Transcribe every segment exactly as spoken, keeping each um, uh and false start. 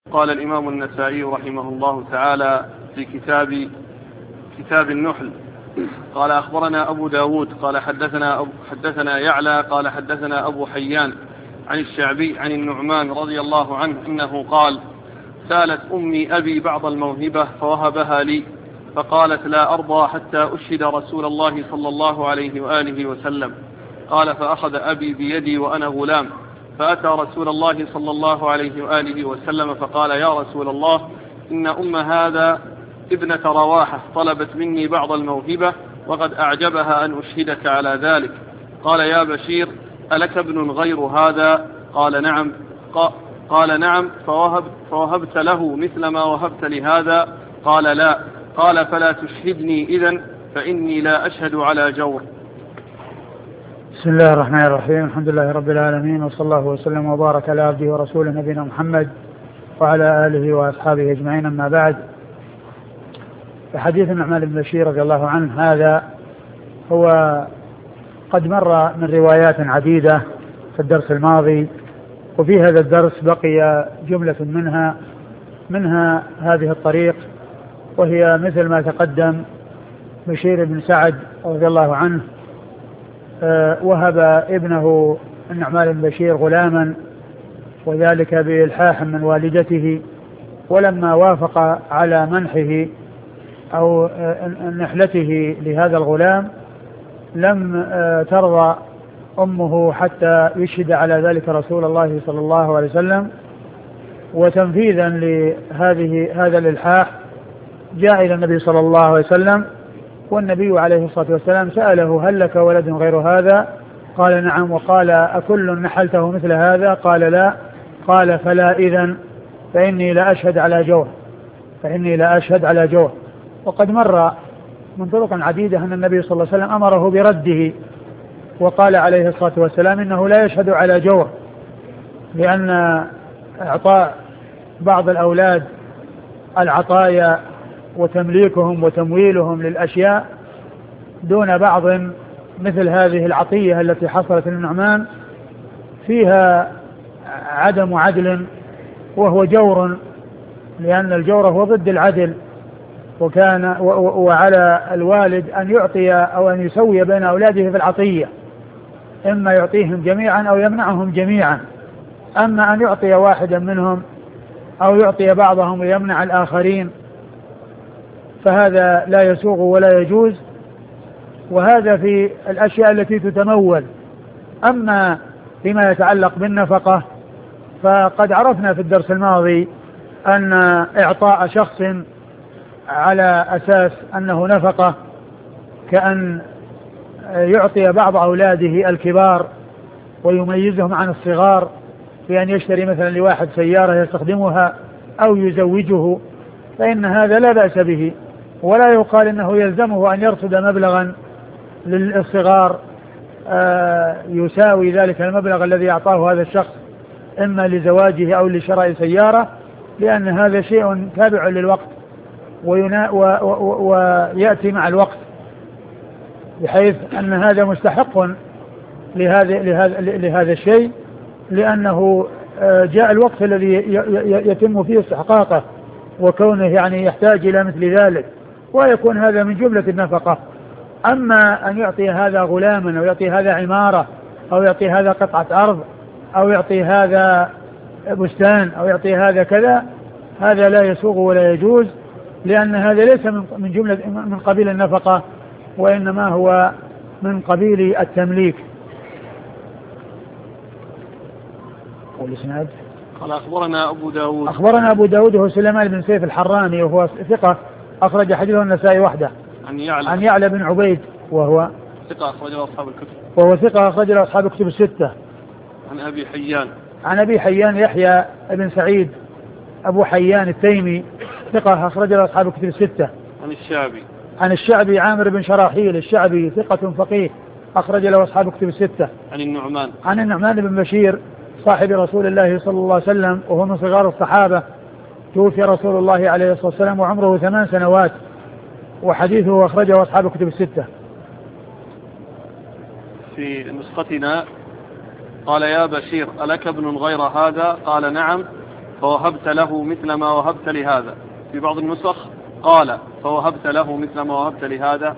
قال الإمام النسائي رحمه الله تعالى في كتاب كتاب النحل قال أخبرنا أبو داود قال حدثنا, أبو حدثنا يعلى قال حدثنا أبو حيان عن الشعبي عن النعمان رضي الله عنه إنه قال سالت أمي أبي بعض الموهبة فوهبها لي فقالت لا أرضى حتى أشهد رسول الله صلى الله عليه وآله وسلم. قال فأخذ أبي بيدي وأنا غلام فأتى رسول الله صلى الله عليه وآله وسلم فقال يا رسول الله إن أم هذا ابنة رواحة طلبت مني بعض الموهبة وقد أعجبها أن أشهدك على ذلك. قال يا بشير ألك ابن غير هذا؟ قال نعم. قال نعم فوهب فوهبت له مثل ما وهبت لهذا؟ قال لا. قال فلا تشهدني إذن فإني لا أشهد على جور. بسم الله الرحمن الرحيم. الحمد لله رب العالمين وصلى الله وسلم وبارك على عبده ورسوله نبينا محمد وعلى آله وأصحابه أجمعين. أما بعد، فحديث النعمان بن بشير رضي الله عنه هذا هو قد مر من روايات عديدة في الدرس الماضي، وفي هذا الدرس بقي جملة منها منها هذه الطريق، وهي مثل ما تقدم. بشير بن سعد رضي الله عنه وهب ابنه النعمان بن بشير غلاما، وذلك بإلحاح من والدته، ولما وافق على منحه أو نحلته لهذا الغلام لم ترضى أمه حتى يشهد على ذلك رسول الله صلى الله عليه وسلم. وتنفيذا لهذه هذا الإلحاح جاء إلى النبي صلى الله عليه وسلم، والنبي عليه الصلاة والسلام سأله هل لك ولد غير هذا؟ قال نعم. وقال أكل نحلته مثل هذا؟ قال لا. قال فلا إذن فإني لا أشهد على جور فإني لا أشهد على جور. وقد مر من طرق عديدة أن النبي صلى الله عليه وسلم أمره برده، وقال عليه الصلاة والسلام إنه لا يشهد على جور، لأن إعطاء بعض الأولاد العطايا وتمليكهم وتمويلهم للأشياء دون بعض مثل هذه العطية التي حصلت للنعمان فيها عدم عدل وهو جور، لأن الجور هو ضد العدل. وكان وعلى الوالد أن يعطي أو أن يسوي بين أولاده في العطية، إما يعطيهم جميعا أو يمنعهم جميعا. أما أن يعطي واحدا منهم أو يعطي بعضهم ويمنع الآخرين فهذا لا يسوغ ولا يجوز، وهذا في الأشياء التي تتمول. أما فيما يتعلق بالنفقة فقد عرفنا في الدرس الماضي أن إعطاء شخص على أساس أنه نفقة كأن يعطي بعض أولاده الكبار ويميزهم عن الصغار، بأن يشتري مثلا لواحد سيارة يستخدمها أو يزوجه، فإن هذا لا بأس به، ولا يقال إنه يلزمه أن يرصد مبلغا للصغار يساوي ذلك المبلغ الذي أعطاه هذا الشخص إما لزواجه أو لشراء سيارة، لأن هذا شيء تابع للوقت ويأتي مع الوقت، بحيث أن هذا مستحق لهذا, لهذا, لهذا الشيء، لأنه جاء الوقت الذي يتم فيه استحقاقه وكونه يعني يحتاج إلى مثل ذلك، ويكون هذا من جملة النفقة. أما أن يعطي هذا غلاما أو يعطي هذا عمارة أو يعطي هذا قطعة أرض أو يعطي هذا بستان أو يعطي هذا كذا، هذا لا يسوغ ولا يجوز، لأن هذا ليس من جملة من قبيل النفقة، وإنما هو من قبيل التمليك. والإسناد قال أخبرنا أبو داود أخبرنا أبو داود هو سليمان بن سيف الحراني، وهو ثقة أخرج حديثه النسائي وحده. عن يعلى عن يعلى بن عبيد وهو ثقة أخرج له أصحاب الكتب وهو ثقة أخرج له أصحاب الكتب الستة. عن أبي حيان عن أبي حيان يحيى بن سعيد أبو حيان التيمي ثقة أخرج له أصحاب الكتب الستة. عن الشعبي عن الشعبي عامر بن شراحيل الشعبي ثقة فقيه أخرج له أصحاب الكتب الستة. عن النعمان عن النعمان بن بشير صاحب رسول الله صلى الله عليه وسلم، وهو من صغار الصحابة، توفي رسول الله عليه الصلاة والسلام وعمره ثمان سنوات، وحديثه أخرجه أصحاب الكتب الستة. في نسختنا قال يا بشير ألك ابن غير هذا؟ قال نعم. فوهبت له مثل ما وهبت لهذا. في بعض النسخ قال فوهبت له مثل ما وهبت لهذا.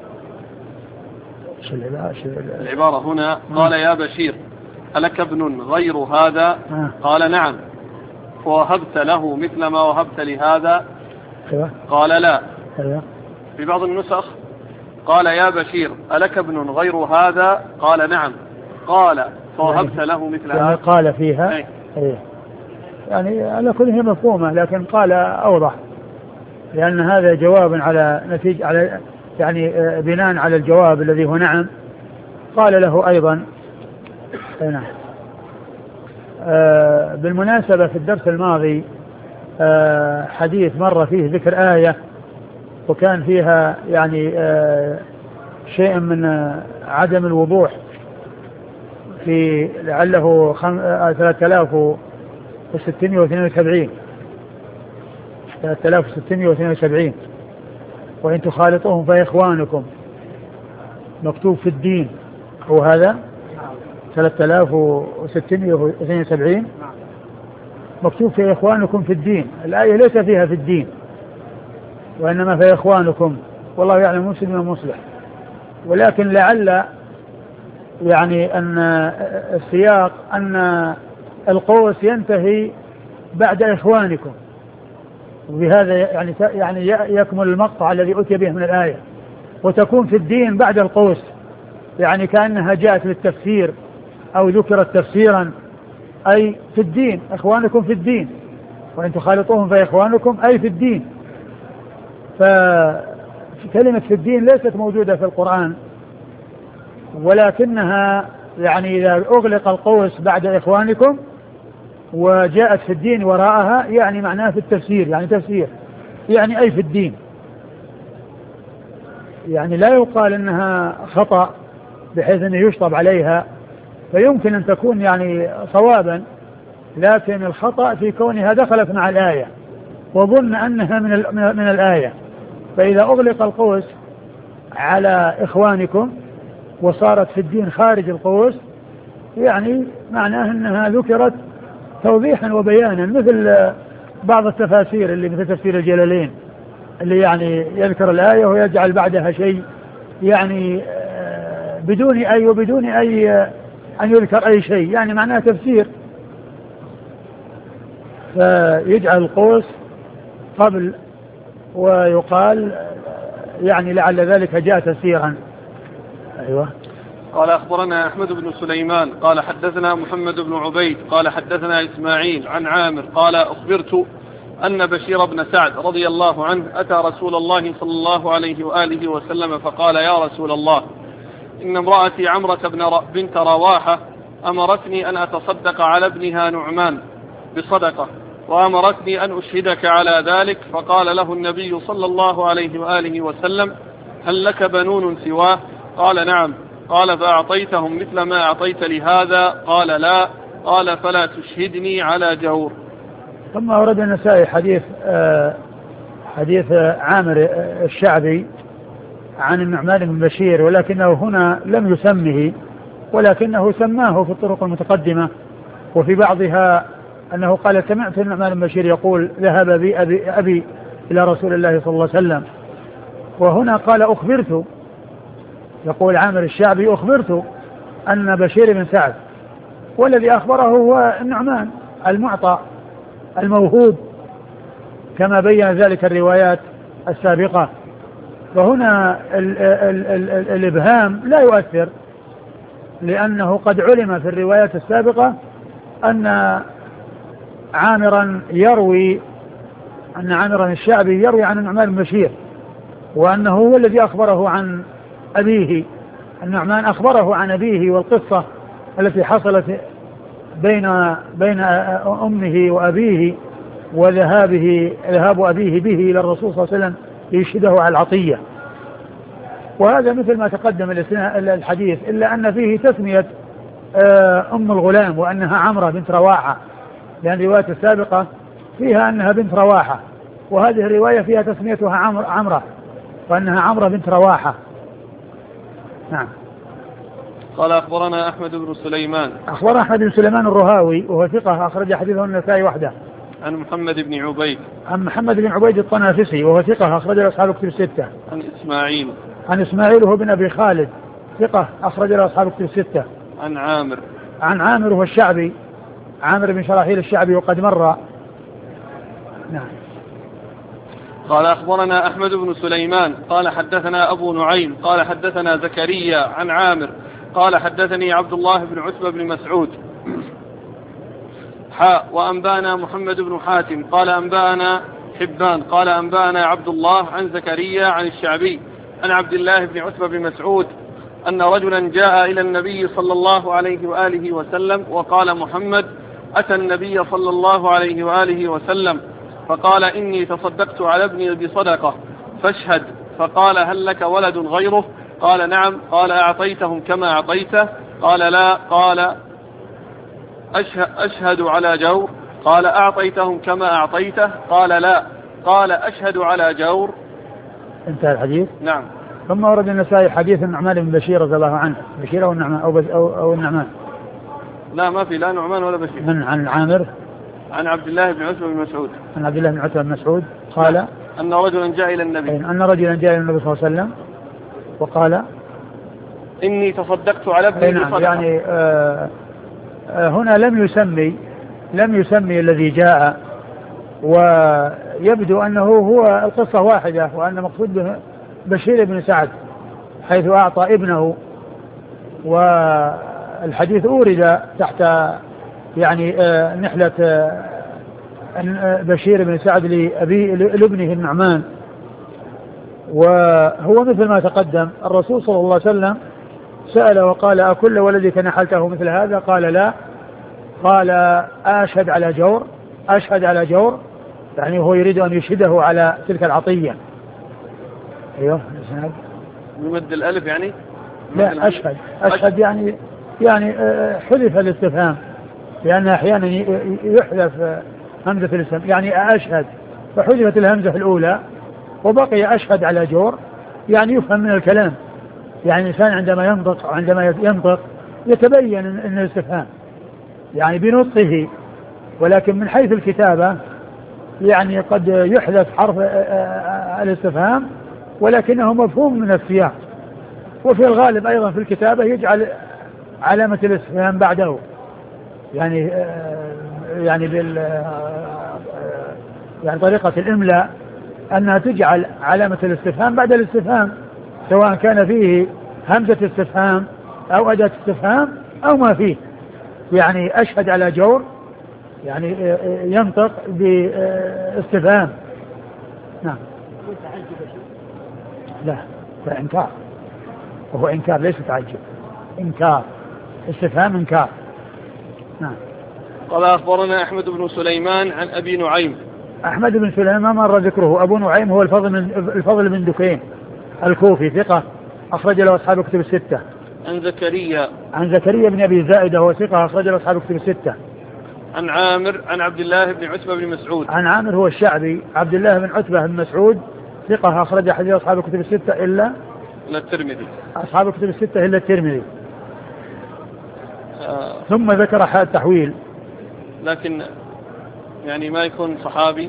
العبارة هنا قال يا بشير ألك ابن غير هذا؟ قال نعم. فوهبت له مثل ما وهبت لهذا؟ قال لا. في بعض النسخ قال يا بشير ألك ابن غير هذا؟ قال نعم. قال فوهبت له مثل هذا. قال فيها أي. أي. يعني على كل هي مفهومة، لكن قال أوضح، لأن هذا جواب على نتيجة على يعني بناء على الجواب الذي هو نعم. قال له أيضا نعم. آه بالمناسبة في الدرس الماضي آه حديث مر فيه ذكر آية وكان فيها يعني آه شيء من آه عدم الوضوح في لعله ثلاثة آلاف وستمائة واثنين وسبعين ثلاثة آلاف وستمائة واثنين وسبعين وإن تخالطوهم فإخوانكم مكتوب في الدين. هو هذا ثلاثة آلاف وستمائة واثنين وسبعين مكتوب في إخوانكم في الدين. الآية ليس فيها في الدين، وإنما في إخوانكم، والله يعلم مسلم ومصلح. ولكن لعل يعني أن السياق أن القوس ينتهي بعد إخوانكم، وبهذا يعني يعني يكمل المقطع الذي أتي به من الآية، وتكون في الدين بعد القوس، يعني كأنها جاءت للتفسير أو ذكرت تفسيرا، أي في الدين، إخوانكم في الدين، وإن تخالطوهم فإخوانكم أي في الدين. فكلمة في الدين ليست موجودة في القرآن، ولكنها يعني إذا أغلق القوس بعد إخوانكم وجاءت في الدين وراءها يعني معناها في التفسير، يعني تفسير يعني أي في الدين. يعني لا يقال أنها خطأ بحيث أنه يشطب عليها، فيمكن أن تكون يعني صوابا، لكن الخطأ في كونها دخلت مع الآية وظن أنها من, من الآية. فإذا أغلق القوس على إخوانكم وصارت في الدين خارج القوس، يعني معناه أنها ذكرت توضيحا وبيانا، مثل بعض التفاسير اللي مثل تفسير الجلالين اللي يعني يذكر الآية ويجعل بعدها شيء يعني بدون أي وبدون أي أن يذكر أي شيء، يعني معناه تفسير، فيجعل القوس قبل ويقال يعني لعل ذلك جاء تفسيرا. أيوة. قال أخبرنا أحمد بن سليمان قال حدثنا محمد بن عبيد قال حدثنا إسماعيل عن عامر قال أخبرت أن بشير بن سعد رضي الله عنه أتى رسول الله صلى الله عليه وآله وسلم فقال يا رسول الله إن امرأتي عمرة بنت رواحة أمرتني أن أتصدق على ابنها نعمان بصدقة، وأمرتني أن أشهدك على ذلك. فقال له النبي صلى الله عليه وآله وسلم هل لك بنون سواه؟ قال نعم. قال فأعطيتهم مثل ما أعطيت لهذا؟ قال لا. قال فلا تشهدني على جور. ثم أورد النسائي حديث آه حديث عامر الشعبي عن النعمان بن بشير، ولكنه هنا لم يسمه، ولكنه سماه في الطرق المتقدمة، وفي بعضها أنه قال سمعت النعمان بن بشير يقول ذهب بي أبي, أبي إلى رسول الله صلى الله عليه وسلم، وهنا قال أخبرت، يقول عامر الشعبي أخبرت أن بشير بن سعد، والذي أخبره هو النعمان المعطى الموهوب كما بين ذلك الروايات السابقة. فهنا ال ال ال ال الإبهام لا يؤثر، لأنه قد علم في الروايات السابقة أن عامرا يروي أن عامرا الشعبي يروي عن النعمان بن بشير، وأنه هو الذي أخبره عن أبيه. النعمان أخبره عن أبيه والقصة التي حصلت بين بين أمه وأبيه وذهابه ذهاب أبيه به إلى الرسول صلى الله عليه وسلم ليشهده على العطية. وهذا مثل ما تقدم الحديث، إلا أن فيه تسمية أم الغلام وأنها عمرة بنت رواحة، لأن الرواية السابقة فيها أنها بنت رواحة، وهذه الرواية فيها تسميتها عمر عمرة وأنها عمرة بنت رواحة. نعم. قال أخبرنا أحمد بن سليمان. أخبرنا أحمد بن سليمان الرهاوي وهو ثقة أخرج حديثه النسائي وحده. عن محمد بن عبيد عن محمد بن عبيد الطنافسي وهو ثقة أخرج له أصحاب الكتب الستة. عن إسماعيل عن إسماعيل وهو بن أبي خالد ثقة أخرج له أصحاب الكتب الستة. عن عامر عن عامر هو الشعبي عامر بن شراحيل الشعبي وقد مر. نعم. قال أخبرنا أحمد بن سليمان قال حدثنا أبو نعيم قال حدثنا زكريا عن عامر قال حدثني عبد الله بن عتبة بن مسعود حاء وأنبانا محمد بن حاتم قال أنبانا حبان قال أنبانا عبد الله عن زكريا عن الشعبي عن عبد الله بن عتبة بن مسعود أن رجلا جاء إلى النبي صلى الله عليه وآله وسلم وقال محمد أتى النبي صلى الله عليه وآله وسلم فقال إني تصدقت على ابني بصدقة فاشهد. فقال هل لك ولد غيره؟ قال نعم. قال أعطيتهم كما أعطيته؟ قال لا. قال أشهد على جور؟ قال أعطيتهم كما أعطيته؟ قال لا. قال أشهد على جور. انتهى الحديث. نعم. ثم ورد النسائي حديث النعمان بن بشير رضي الله عنه. بشير أو النعمان أو, أو, أو النعمان؟ لا ما في لا نعمان ولا بشير. من عن عامر؟ عن عبد الله بن عتبة بن مسعود. عن عبد الله بن عتبة بن مسعود قال أن رجلا جاء إلى النبي أن رجلا جاء إلى النبي صلى الله عليه وسلم وقال إني تصدقت على ابني نعم. بصدقة. يعني آه آه هنا لم يسمي لم يسمي الذي جاء، ويبدو أنه هو القصة واحدة وأن مقصود به بشير بن سعد حيث أعطى ابنه، والحديث أورد تحت يعني آه نحلة آه بشير بن سعد لأبي لابنه النعمان. وهو مثل ما تقدم الرسول صلى الله عليه وسلم سأل وقال أكل ولدك نحلته مثل هذا؟ قال لا. قال أشهد على جور؟ أشهد على جور يعني هو يريد أن يشهده على تلك العطية. أيوه بمد الألف يعني؟ لا أشهد أشهد يعني يعني حذف الاستفهام، لأن أحيانا يحذف همزة الاستفهام يعني أشهد فحذفت الهمزة الأولى وبقي أشهد على جور، يعني يفهم من الكلام، يعني الإنسان عندما ينطق عندما ينطق يتبين أن الاستفهام يعني بنطقه، ولكن من حيث الكتابة يعني قد يحذف حرف الاستفهام ولكنه مفهوم من السياق، وفي الغالب أيضا في الكتابة يجعل علامة الاستفهام بعده، يعني يعني بال يعني طريقة الإملاء أنها تجعل علامة الاستفهام بعد الاستفهام، سواء كان فيه همزة استفهام أو أداة استفهام أو ما فيه. يعني أشهد على جور يعني ينطق باستفهام. نعم. لا فإنكار، وهو إنكار ليس تعجب، إنكار استفهام إنكار. نعم. قال أخبرنا أحمد بن سليمان عن أبي نعيم. أحمد بن سليمان مر ذكره. أبو نعيم هو الفضل من الفضل بن دكين الكوفي ثقة أخرج له أصحاب الكتب الستة. عن زكريا عن زكريا بن أبي زائدة وهو ثقة أخرج له أصحاب الكتب الستة. عن عامر عن عبد الله بن عتبة بن مسعود. عن عامر هو الشعبي عبد الله بن عتبة بن مسعود ثقة أخرج حديث أصحاب الكتب الستة إلا إلا الترمذي. أصحاب الكتب الستة إلا الترمذي. آه ثم ذكر حال التحويل، لكن يعني ما يكون صحابي.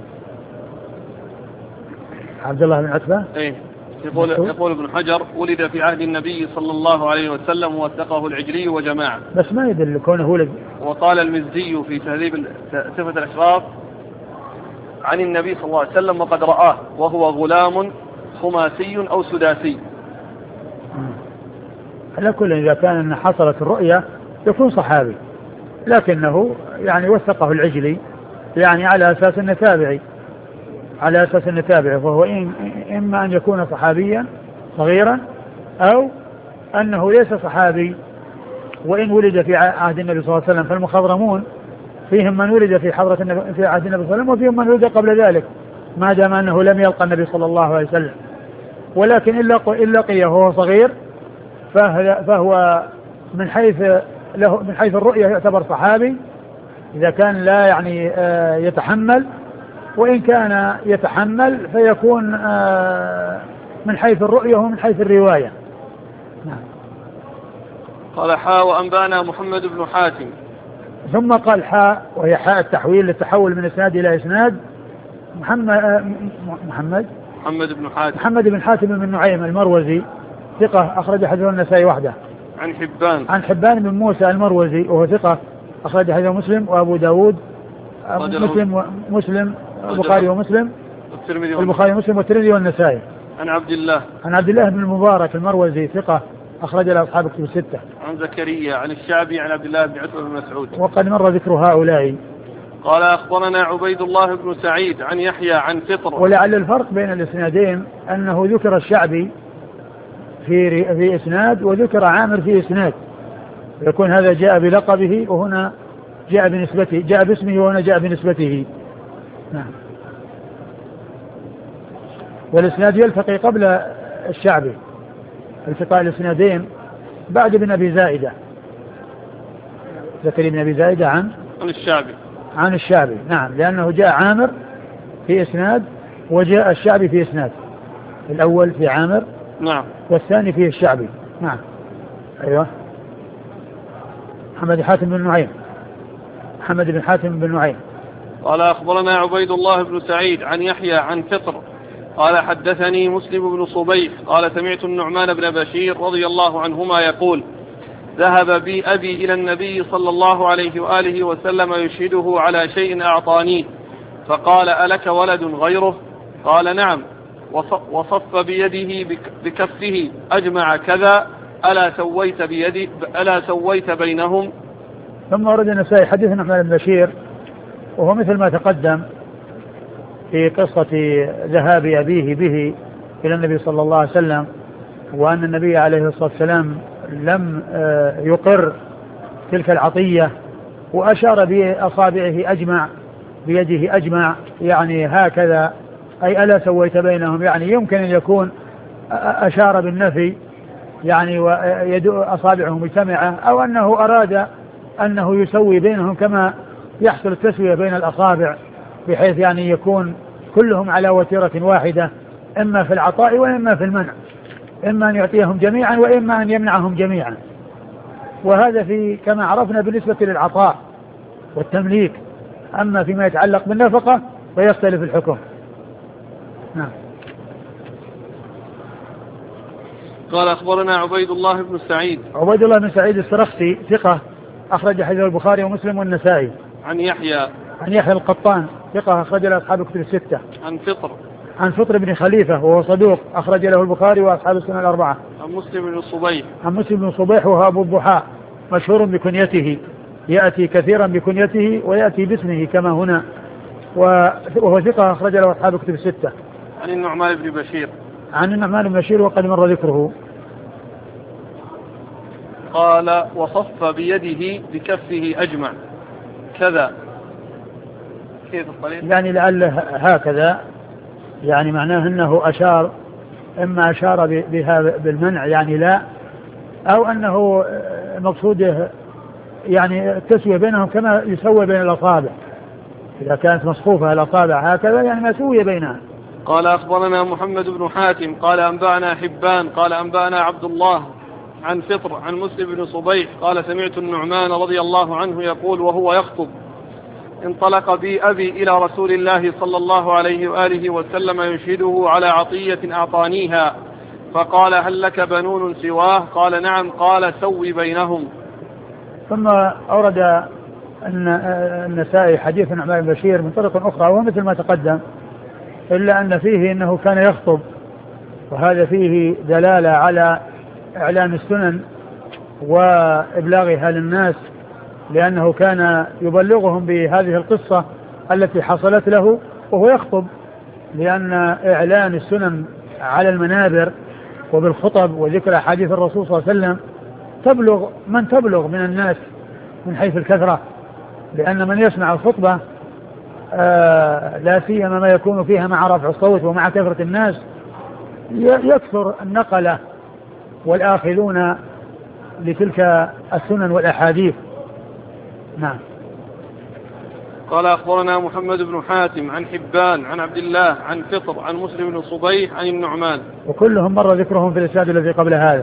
عبد الله بن عتبة إيه يقول يقول ابن حجر ولد في عهد النبي صلى الله عليه وسلم ووثقه العجلي وجماعة، بس ما يدل كونه ولد. وقال المزي في تهذيب صفة الأشراف عن النبي صلى الله عليه وسلم وقد رآه وهو غلام خماسي أو سداسي. على كل إذا كان إن حصلت الرؤية يكون صحابي، لكنه يعني وثقه العجلي يعني على أساس أنه تابعي، على أساس أنه تابعي، فهو إما أن يكون صحابيا صغيرا أو أنه ليس صحابي وإن ولد في عهد النبي صلى الله عليه وسلم. فالمخضرمون فيهم من ولد في حضرة النبي في عهد النبي صلى الله عليه وسلم وفيهم من ولد قبل ذلك ما دام أنه لم يلقى النبي صلى الله عليه وسلم، ولكن إن لقيه وهو صغير فهو من حيث له من حيث الرؤية يعتبر صحابي إذا كان لا يعني يتحمل، وإن كان يتحمل فيكون من حيث الرؤية ومن حيث الرواية. نعم. قال حا وأنبانا محمد بن حاتم. ثم قال حاء وهي حاء التحويل للتحول من إسناد إلى إسناد. محمد محمد محمد بن حاتم محمد بن حاتم بن نعيم المروزي ثقة أخرج حديث النسائي وحده. عن حبان عن حبان بن موسى المروزي وهو ثقة أخرج حديث مسلم وأبو داود مسلم مسلم البخاري ومسلم البخاري ومسلم والترمذي والنسائي. عن عبد الله عن عبد الله بن المبارك المروزي ثقة أخرج له أصحاب الكتب الستة. عن زكريا عن الشعبي عن عبد الله بن عتبة بن مسعود. وقد مر ذكر هؤلاء. قال أخبرنا عبيد الله بن سعيد عن يحيى عن فطر. ولعل الفرق بين الإسنادين أنه ذكر الشعبي في في إسناد وذكر عامر في إسناد، يكون هذا جاء بلقبه وهنا جاء بنسبته، جاء باسمه وهنا جاء بنسبته. نعم. والإسناد يلتقي قبل الشعبي، التقاء الإسنادين بعد ابن أبي زائدة، زكريا بن أبي زائدة عن عن الشعبي عن الشعبي. نعم، لأنه جاء عامر في إسناد وجاء الشعبي في إسناد، الأول في عامر نعم والثاني فيه الشعبي. نعم. أيوة. محمد حاتم بن نعيم محمد بن حاتم بن نعيم. قال أخبرنا عبيد الله بن سعيد عن يحيى عن فطر قال حدثني مسلم بن صبيح قال سمعت النعمان بن بشير رضي الله عنهما يقول ذهب بي أبي إلى النبي صلى الله عليه وآله وسلم يشهده على شيء أعطانيه فقال ألك ولد غيره؟ قال نعم، وصف بيده بكفه أجمع كذا، ألا سويت بيدي ألا سويت بينهم؟ ثم ورد النسائي حديث النعمان بن بشير وهو مثل ما تقدم في قصة ذهاب أبيه به إلى النبي صلى الله عليه وسلم، وأن النبي عليه الصلاة والسلام لم يقر تلك العطية وأشار بأصابعه أجمع بيده أجمع، يعني هكذا، أي ألا سويت بينهم، يعني يمكن أن يكون أشار بالنفي يعني ويدعو أصابعه مجتمعة، أو أنه أراد أنه يسوي بينهم كما يحصل التسوية بين الأصابع، بحيث يعني يكون كلهم على وتيرة واحدة، إما في العطاء وإما في المنع، إما أن يعطيهم جميعا وإما أن يمنعهم جميعا. وهذا في كما عرفنا بالنسبة للعطاء والتمليك، أما فيما يتعلق بالنفقة فيختلف الحكم. نعم. قال أخبرنا عبيد الله بن سعيد عبيد الله بن سعيد السرخسي ثقة أخرج حديث البخاري ومسلم والنسائي. عن يحيى عن يحيى القطان ثقة أخرج له أصحاب الكتب الستة. عن فطر عن فطر بن خليفة وهو صدوق أخرج له البخاري وأصحاب السنة الأربعة. عن مسلم بن صبيح عن مسلم بن صبيح وهو أبو الضحى مشهور بكنيته، يأتي كثيرا بكنيته ويأتي باسمه كما هنا، وهو ثقة أخرج له أصحاب الكتب الستة. عن النعمان بن بشير عن النعمان بن بشير وقد مر ذكره. قال وصف بيده بكفه أجمع كذا، كيف الطريق؟ يعني لعله هكذا، يعني معناه أنه أشار، إما أشار بها بالمنع يعني لا، أو أنه مقصوده يعني التسوية بينهم كما يسوي بين الأصابع، إذا كانت مصفوفة الأصابع هكذا يعني ما سوي بينها. قال أخبرنا محمد بن حاتم قال أنبأنا حبان قال أنبأنا عبد الله عن فطر عن مسلم بن صبيح قال سمعت النعمان رضي الله عنه يقول وهو يخطب انطلق بي أبي إلى رسول الله صلى الله عليه وآله وسلم يشهده على عطية أعطانيها فقال هل لك بنون سواه؟ قال نعم. قال سوي بينهم. ثم أورد النسائي حديث النعمان بن بشير من طريق أخرى وهو مثل ما تقدم، إلا أن فيه أنه كان يخطب، وهذا فيه دلالة على إعلان السنن وإبلاغها للناس، لأنه كان يبلغهم بهذه القصة التي حصلت له وهو يخطب، لأن إعلان السنن على المنابر وبالخطب وذكر حديث الرسول صلى الله عليه وسلم تبلغ من تبلغ من الناس من حيث الكثرة، لأن من يسمع الخطبة آه لا سيما ما يكون فيها مع رفع الصوت ومع كثرة الناس يكثر النقلة والآخذون لتلك السنن والأحاديث. نعم. قال أخبرنا محمد بن حاتم عن حبان عن عبد الله عن فطر عن مسلم بن صبيح عن النعمان، وكلهم مر ذكرهم في الإسناد الذي قبل هذا.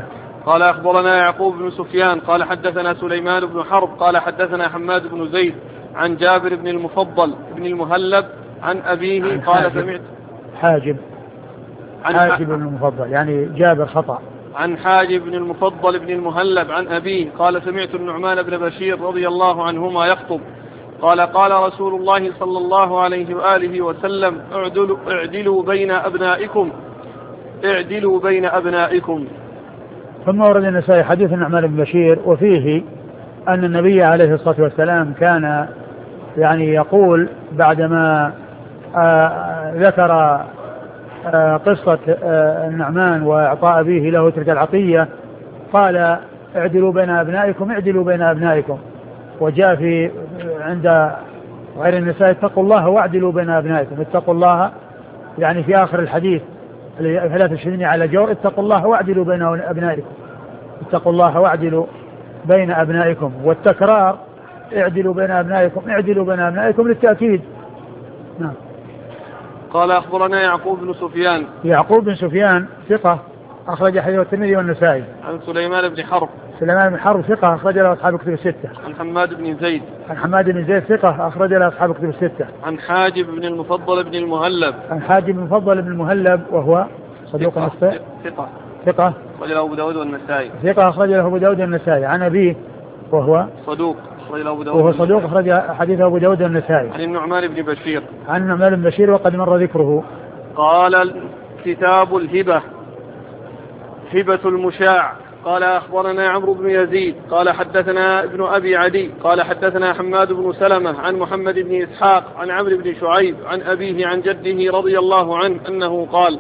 قال أخبرنا يعقوب بن سفيان قال حدثنا سليمان بن حرب قال حدثنا حماد بن زيد عن جابر بن المفضل بن المهلب عن أبيه عن قال سمعت حاجب عن حاجب بن المفضل يعني جابر خطأ عن حاجب بن المفضل بن المهلب عن أبيه قال سمعت النعمان بن بشير رضي الله عنهما يخطب قال قال رسول الله صلى الله عليه وآله وسلم اعدلوا, اعدلوا بين أبنائكم اعدلوا بين أبنائكم. ثم ورد النسائي حديث النعمان بن بشير وفيه أن النبي عليه الصلاة والسلام كان يعني يقول بعدما آه ذكر آه قصة آه النعمان وإعطاء أبيه له تلك العطية قال اعدلوا بين أبنائكم اعدلوا بين أبنائكم. وجاء في عند غير النساء اتقوا الله واعدلوا بين أبنائكم. اتقوا الله يعني في آخر الحديث فلا تشهدني على جور اتقوا الله واعدلوا بين أبنائكم. اتقوا الله واعدلوا بين أبنائكم. والتكرار اعدلوا بين أبنائكم اعدلوا بين أبنائكم للتأكيد. نعم. قال أخبرنا يعقوب بن سفيان يعقوب بن سفيان ثقة أخرج حديث الترمذي والنسائي. عن سليمان بن حرب سليمان بن حرب ثقة أخرج له أصحاب الكتب الستة. عن حماد بن زيد عن حماد بن زيد ثقة أخرج له أصحاب الكتب الستة. عن حاجب بن المفضل بن المهلب عن حاجب بن المفضل بن المهلب وهو صدوق مخطئ ثقة ثقة أخرج له أبو داود والنسائي ثقة أخرج له أبو داود والنسائي. عن أبيه وهو صدوق أخرج له أبو داود وهو صدوق أخرج حديث أبو داود والنسائي. عن النعمان بن بشير عن النعمان بن بشير وقد مر ذكره. قال كتاب الهبة هبة المشاع. قال أخبرنا عمرو بن يزيد قال حدثنا ابن أبي عدي قال حدثنا حماد بن سلمة عن محمد بن إسحاق عن عمرو بن شعيب عن أبيه عن جده رضي الله عنه أنه قال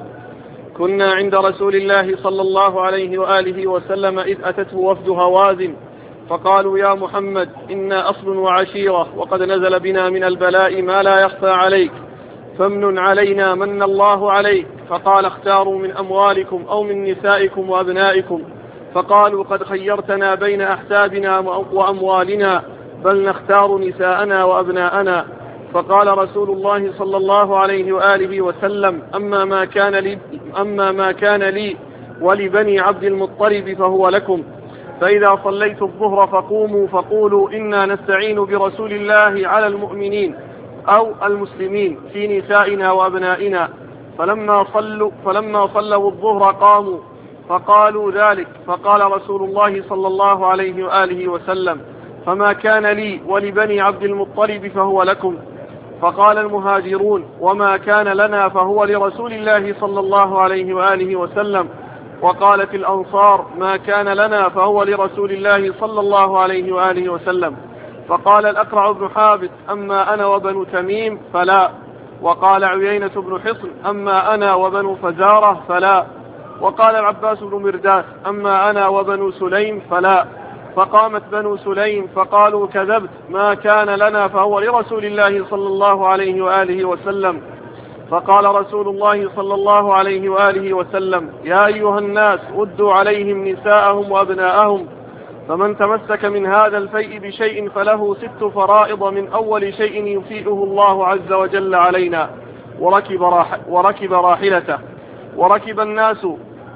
كنا عند رسول الله صلى الله عليه وآله وسلم إذ أتته وفد هوازن فقالوا يا محمد إنا أصل وعشيرة وقد نزل بنا من البلاء ما لا يخفى عليك فامنن علينا من الله عليك. فقال اختاروا من أموالكم أو من نسائكم وأبنائكم. فقالوا قد خيرتنا بين أحسابنا وأموالنا بل نختار نساءنا وأبناءنا. فقال رسول الله صلى الله عليه وآله وسلم أما ما كان لي, أما ما كان لي ولبني عبد المطلب فهو لكم. فإذا صليت الظهر فقوموا فقولوا إنا نستعين برسول الله على المؤمنين أو المسلمين في نسائنا وأبنائنا. فلما صلوا, فلما صلوا الظهر قاموا فقالوا ذلك. فقال رسول الله صلى الله عليه وآله وسلم فما كان لي ولبني عبد المطلب فهو لكم. فقال المهاجرون وما كان لنا فهو لرسول الله صلى الله عليه وآله وسلم. وقالت الأنصار ما كان لنا فهو لرسول الله صلى الله عليه وآله وسلم. فقال الأقرع بن حابس أما أنا وبنو تميم فلا. وقال عيينة بن حصن أما أنا وبنو فزارة فلا. وقال العباس بن مرداس أما أنا وبنو سليم فلا. فقامت بنو سليم فقالوا كذبت ما كان لنا فهو لرسول الله صلى الله عليه وآله وسلم. فقال رسول الله صلى الله عليه وآله وسلم يا أيها الناس ردوا عليهم نساءهم وأبناءهم فمن تمسك من هذا الفيء بشيء فله ست فرائض من أول شيء يفيئه الله عز وجل علينا. وركب, راح وركب راحلته وركب الناس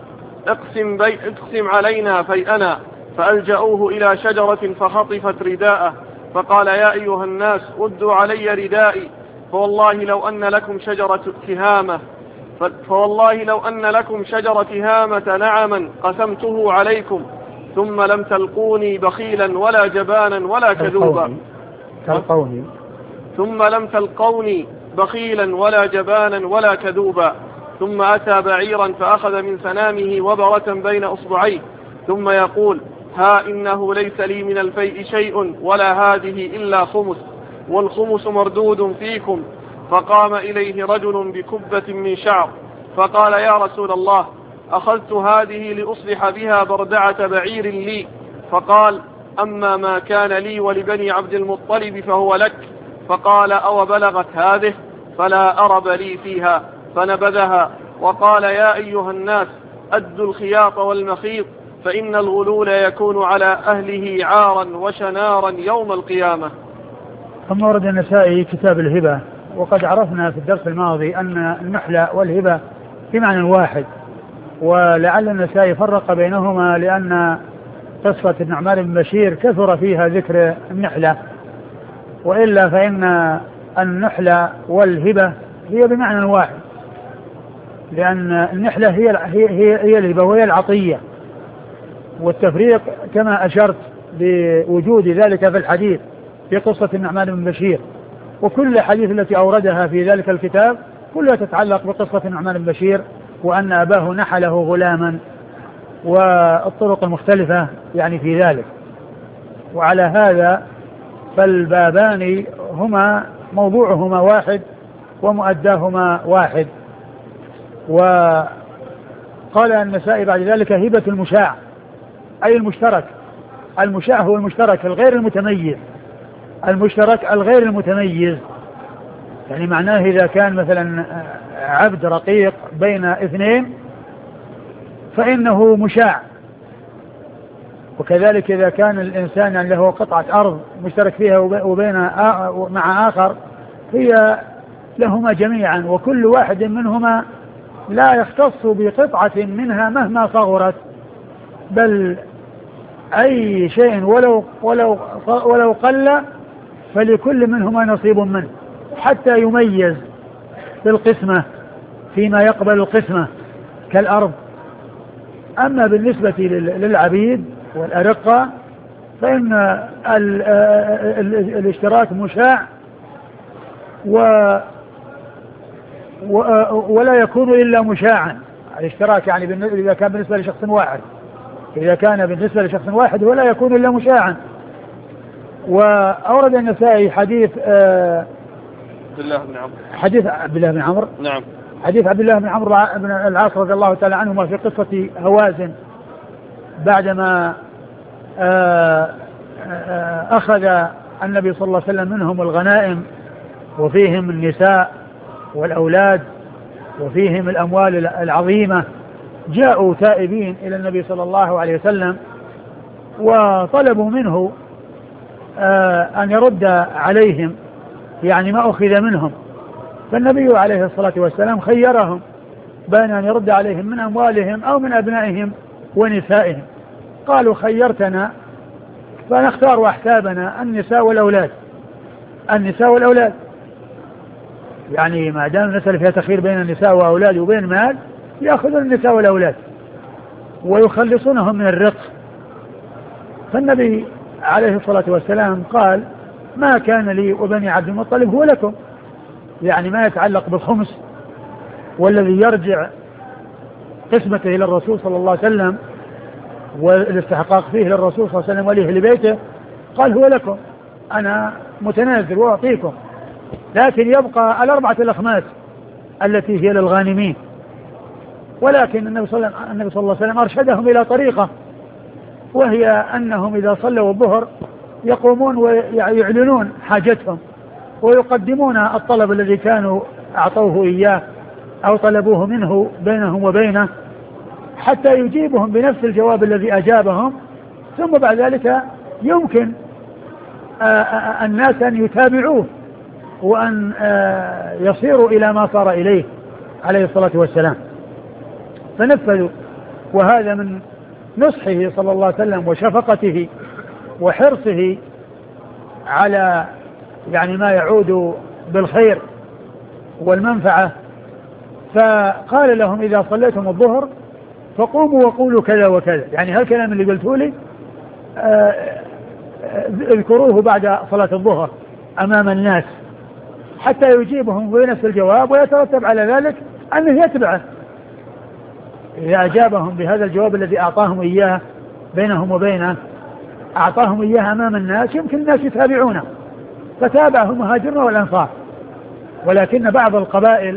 اقسم, بي اقسم علينا فيئنا فألجأوه إلى شجرة فخطفت رداءه. فقال يا أيها الناس ردوا علي ردائي فوالله لو أن لكم شجرة تهامة فوالله لو أن لكم شجرة تهامة نعما قسمته عليكم ثم لم تلقوني بخيلا ولا جبانا ولا كذوبا تلقوني ثم لم تلقوني بخيلا ولا جبانا ولا كذوبا. ثم أتى بعيرا فأخذ من سنامه وبرة بين أصبعيه ثم يقول ها إنه ليس لي من الفيء شيء ولا هذه إلا خمس والخمس مردود فيكم. فقام إليه رجل بكبة من شعر فقال يا رسول الله أخذت هذه لأصلح بها بردعة بعير لي. فقال أما ما كان لي ولبني عبد المطلب فهو لك. فقال أو بلغت هذه فلا أرب لي فيها. فنبذها وقال يا أيها الناس أدوا الخياط والمخيط فإن الغلول يكون على أهله عارا وشنارا يوم القيامة. ثم ورد النسائي كتاب الهبة. وقد عرفنا في الدرس الماضي أن النحلة والهبة بمعنى واحد ولعل النسائي فرق بينهما لأن قصة النعمان بن بشير كثر فيها ذكر النحلة، وإلا فإن النحلة والهبة هي بمعنى واحد، لأن النحلة هي هي هي الهبة وهي العطية، والتفريق كما أشرت بوجود ذلك في الحديث في قصة النعمان بن بشير، وكل الحديث التي أوردها في ذلك الكتاب كلها تتعلق بقصة النعمان بن بشير وأن أباه نحله غلاما، والطرق المختلفة يعني في ذلك. وعلى هذا فالبابان هما موضوعهما واحد ومؤداهما واحد. وقال النسائي بعد ذلك هبة المشاع أي المشترك، المشاع هو المشترك الغير المتميز، المشترك الغير المتميز، يعني معناه إذا كان مثلا عبد رقيق بين اثنين فإنه مشاع، وكذلك إذا كان الإنسان له قطعة أرض مشترك فيها وبين مع آخر هي لهما جميعا، وكل واحد منهما لا يختص بقطعة منها مهما صغرت، بل أي شيء ولو, ولو, ولو قل فلكل منهما نصيب منه حتى يميز بالقسمة فيما يقبل القسمة كالأرض. أما بالنسبة للعبيد والأرقة فإن ال ال ال الاشتراك مشاع و ولا يكون إلا مشاعا. الاشتراك يعني إذا كان بالنسبة لشخص واحد، إذا كان بالنسبة لشخص واحد ولا يكون إلا مشاعا. وأورد النسائي حديث آه عبد الله بن عمرو حديث عبد الله بن عمرو نعم حديث عبد الله بن عمرو بن العاص رضي الله تعالى عنهما في قصة هوازن بعدما آه آه أخذ النبي صلى الله عليه وسلم منهم الغنائم وفيهم النساء والأولاد وفيهم الأموال العظيمة، جاءوا تائبين إلى النبي صلى الله عليه وسلم وطلبوا منه آه أن يرد عليهم يعني ما أخذ منهم، فالنبي عليه الصلاة والسلام خيرهم بين أن يرد عليهم من أموالهم أو من أبنائهم ونسائهم. قالوا خيرتنا فنختار أحسابنا النساء والأولاد، النساء والأولاد يعني ما دام المسألة فيها تخير بين النساء وأولاد وبين مال يأخذون النساء والأولاد ويخلصونهم من الرق. فالنبي عليه الصلاة والسلام قال ما كان لي وبني عبد المطلب هو لكم، يعني ما يتعلق بالخمس والذي يرجع قسمته إلى الرسول صلى الله عليه وسلم والاستحقاق فيه للرسول صلى الله عليه وسلم وليه لبيته، قال هو لكم أنا متنازل وأعطيكم، لكن يبقى الأربعة الأخماس التي هي للغانمين. ولكن النبي صلى الله عليه وسلم أرشدهم إلى طريقة، وهي أنهم إذا صلوا الظهر يقومون ويعلنون حاجتهم ويقدمون الطلب الذي كانوا أعطوه إياه أو طلبوه منه بينهم وبينه حتى يجيبهم بنفس الجواب الذي أجابهم، ثم بعد ذلك يمكن الناس أن يتابعوه وأن يصيروا إلى ما صار إليه عليه الصلاة والسلام. فنفذوا، وهذا من نصحه صلى الله عليه وسلم وشفقته وحرصه على يعني ما يعود بالخير والمنفعة. فقال لهم إذا صليتم الظهر فقوموا وقولوا كذا وكذا، يعني هالكلام اللي قلته لي اذكروه بعد صلاة الظهر أمام الناس حتى يجيبهم بنفس الجواب ويترتب على ذلك أنه يتبعه. إذا أجابهم بهذا الجواب الذي أعطاهم إياه بينهم وبينه أعطاهم إياه أمام الناس يمكن الناس يتابعونه، فتابعهم مهاجرون والأنصار. ولكن بعض القبائل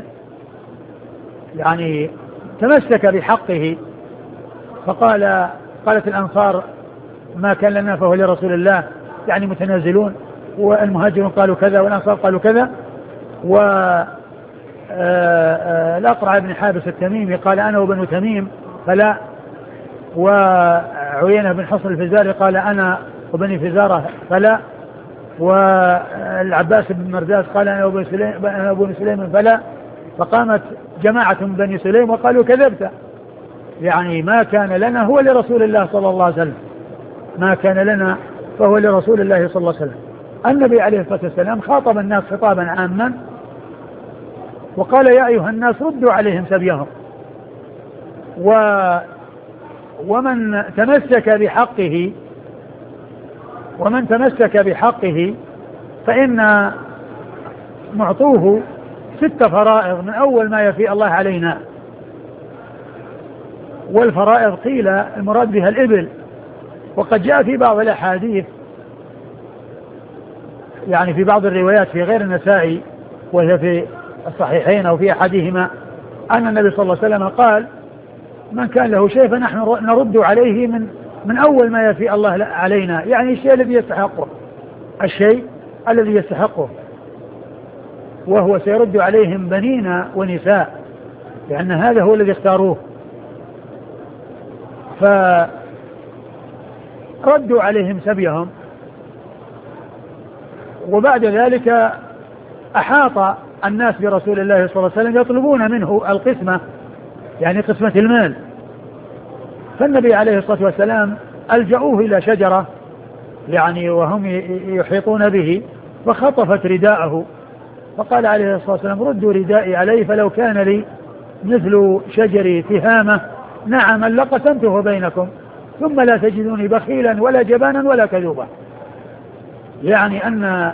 يعني تمسك بحقه فقال قالت الأنصار ما كان لنا فهو لرسول الله، يعني متنازلون، والمهاجرون قالوا كذا والأنصار قالوا كذا. والأقرع بن حابس التميمي قال أنا وبنو تميم فلا، وعيينة بن حصن الفزاري قال أنا وبني فزارة فلا، والعباس بن مرداس قال أنا وبني سليم فلا. فقامت جماعة من بني سليم وقالوا كذبت، يعني ما كان لنا هو لرسول الله صلى الله عليه وسلم، ما كان لنا فهو لرسول الله صلى الله عليه وسلم. النبي عليه الصلاة والسلام خاطب الناس خطابا عاما وقال يا أيها الناس ردوا عليهم سبيهم، و ومن تمسك بحقه ومن تمسك بحقه فإن معطوه ست فرائض من أول ما يفيء الله علينا. والفرائض قيل المراد بها الإبل، وقد جاء في بعض الأحاديث يعني في بعض الروايات في غير النسائي وهي في الصحيحين أو في أحدهما أن النبي صلى الله عليه وسلم قال من كان له شيء فنحن نرد عليه من من أول ما يفيء الله علينا، يعني الشيء الذي يستحقه الشيء الذي يستحقه وهو سيرد عليهم بنين ونساء، لأن هذا هو الذي اختاروه. فردوا عليهم سبيهم، وبعد ذلك أحاط الناس برسول الله صلى الله عليه وسلم يطلبون منه القسمة، يعني قسمة المال. فالنبي عليه الصلاة والسلام ألجأوه إلى شجرة يعني وهم يحيطون به، فخطفت رداءه، فقال عليه الصلاة والسلام ردوا ردائي علي فلو كان لي مثل شجر تهامة نعما لقسمته بينكم ثم لا تجدوني بخيلا ولا جبانا ولا كذوبا. يعني أن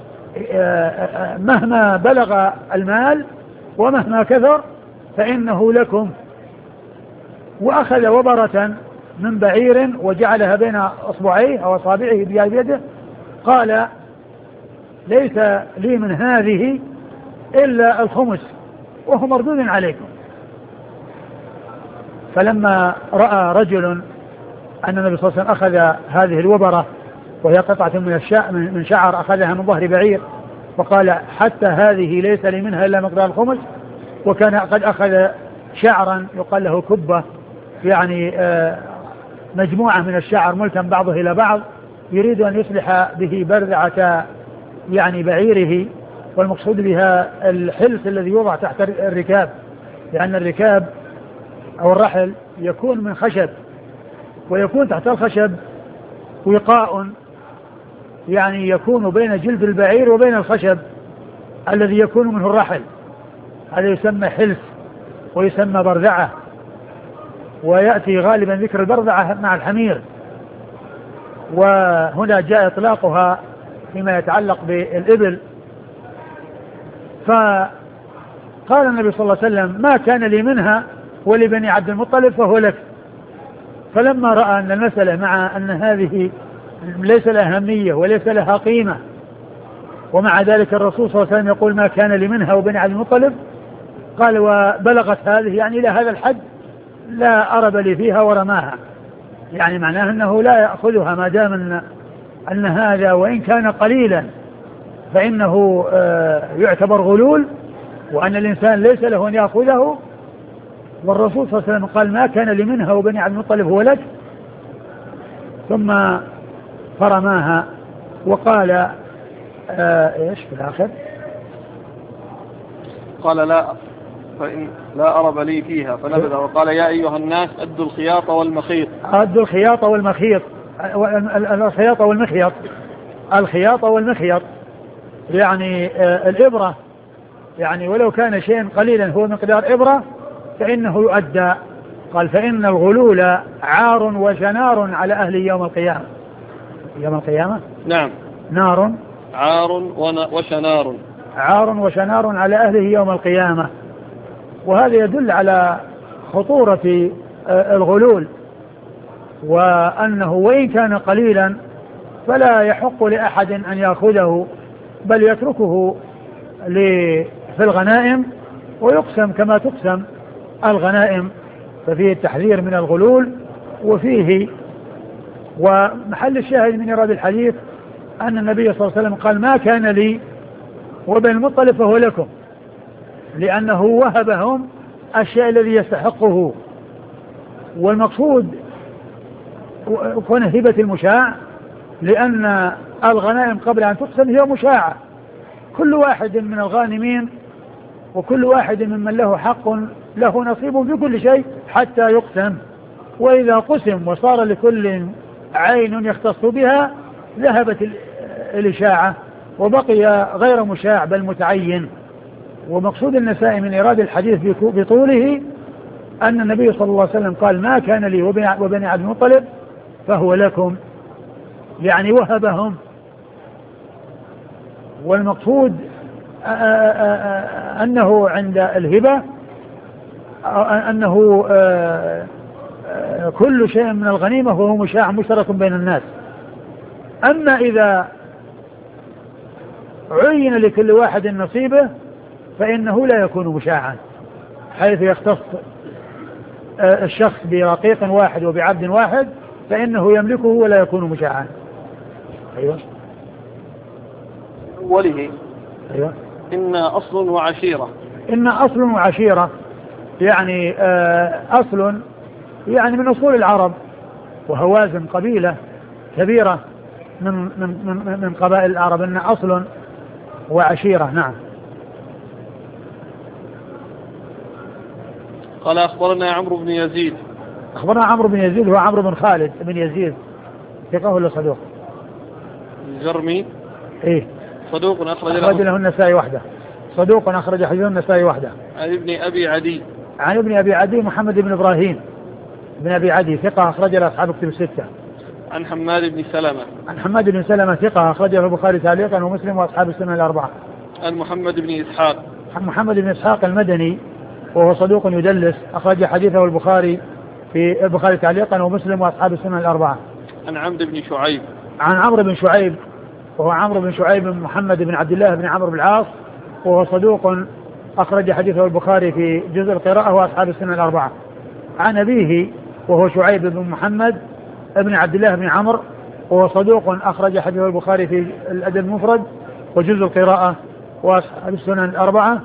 مهما بلغ المال ومهما كثر فإنه لكم. وأخذ وبرة من بعير وجعلها بين أصبعيه أو أصابعه بيده، قال ليس لي من هذه إلا الخمس وهو مردود عليكم. فلما رأى رجل أن النبي صلى الله عليه وسلم أخذ هذه الوبرة وهي قطعة من شعر أخذها من ظهر بعير وقال حتى هذه ليس لي منها إلا مقدار الخمس، وكان قد أخذ شعرا يقال له كبة، يعني مجموعة من الشعر ملتم بعضه إلى بعض، يريد أن يصلح به برذعة يعني بعيره، والمقصود بها الحلس الذي يوضع تحت الركاب، لأن الركاب أو الرحل يكون من خشب، ويكون تحت الخشب وقاء يعني يكون بين جلد البعير وبين الخشب الذي يكون منه الرحل، هذا يسمى حلس ويسمى برذعة، ويأتي غالبا ذكر البرذعة مع الحمير، وهنا جاء إطلاقها فيما يتعلق بالإبل. فقال النبي صلى الله عليه وسلم ما كان لي منها ولبني عبد المطلب فهو لك. فلما رأى أن المسألة مع أن هذه ليس لها أهمية وليس لها قيمة، ومع ذلك الرسول صلى الله عليه وسلم يقول ما كان لي منها وبني عبد المطلب، قال وبلغت هذه يعني إلى هذا الحد لا أرب لي فيها ورماها، يعني معناه أنه لا يأخذها ما دام أن, أن هذا وإن كان قليلا فإنه يعتبر غلول، وأن الإنسان ليس له أن يأخذه. والرسول صلى الله عليه وسلم قال ما كان لي منها وبني عبد المطلب هو لك، ثم فرماها وقال آه ايش في الآخر؟ قال لا فإن لا أرب لي فيها فنبذ، وقال يا أيها الناس أدوا الخياط والمخيط. أدوا الخياط والمخيط، الخياط والمخيط، الخياط والمخيط يعني آه الإبرة، يعني ولو كان شيئا قليلا هو مقدار إبرة فإنه يؤدى. قال فإن الغلول عار وشنار على أهل يوم القيامة. يوم القيامة نعم نار عار وشنار عار وشنار على أهله يوم القيامة. وهذا يدل على خطورة الغلول، وأنه وإن كان قليلا فلا يحق لأحد أن يأخذه، بل يتركه في الغنائم ويقسم كما تقسم الغنائم. ففيه التحذير من الغلول. وفيه ومحل الشاهد من إيراد الحديث أن النبي صلى الله عليه وسلم قال ما كان لي وبن المطلب فهو لكم، لأنه وهبهم الشيء الذي يستحقه. والمقصود كون هبة المشاع، لأن الغنائم قبل أن تقسم هي مشاعة، كل واحد من الغانمين وكل واحد ممن له حق له نصيب في كل شيء حتى يقسم، وإذا قسم وصار لكل عين يختص بها ذهبت الإشاعة وبقي غير مشاع بل متعين. ومقصود النسائي من إرادة الحديث بطوله أن النبي صلى الله عليه وسلم قال ما كان لي وبني عبد المطلب فهو لكم، يعني وهبهم. والمقصود أنه عند الهبة أنه كل شيء من الغنيمة وهو مشاع مشترك بين الناس. أما إذا عين لكل واحد نصيبه فإنه لا يكون مشاعا، حيث يختص الشخص برقيق واحد وبعبد واحد فإنه يملكه ولا يكون مشاعا. أيوة. وله أيوة. إن أصل وعشيرة. إن أصل وعشيرة يعني أصل يعني من أصول العرب، وهوازن قبيلة كبيرة من من من من قبائل العرب. إن أصل وعشيرة. نعم. قال أخبرنا عمرو بن يزيد. أخبرنا عمرو بن يزيد هو عمرو بن خالد بن يزيد، ثقة ولا صدوق؟ الجرمي. إيه صدوق أخرج له, له النسائي وحده. صدوق أخرج حديث النسائي وحده. عن ابن أبي عدي. عن ابن أبي عدي محمد بن إبراهيم بن أبي عدي، ثقة أخرج له أصحاب كتب الستة. عن حماد بن سلمة. عن حماد بن سلمة ثقة أخرج له البخاري تعليقا ومسلم وأصحاب السنة الأربعة. عن محمد بن إسحاق. عن محمد بن إسحاق المدني وهو صدوق يدلس، أخرج حديثه البخاري في البخاري تعليقا ومسلم وأصحاب السنة الأربعة. عن عمرو بن شعيب. عن عمرو بن شعيب وهو عمرو بن شعيب بن محمد بن عبد الله بن عمرو بن العاص وهو صدوق أخرج حديثه البخاري في جزء القراءة وأصحاب السنة الأربعة. عن أبيه وهو شعيب بن محمد بن عبد الله بن عمرو وهو صدوق أخرج حديثه البخاري في الأدب المفرد وجزء القراءة وأصحاب السنة الأربعة.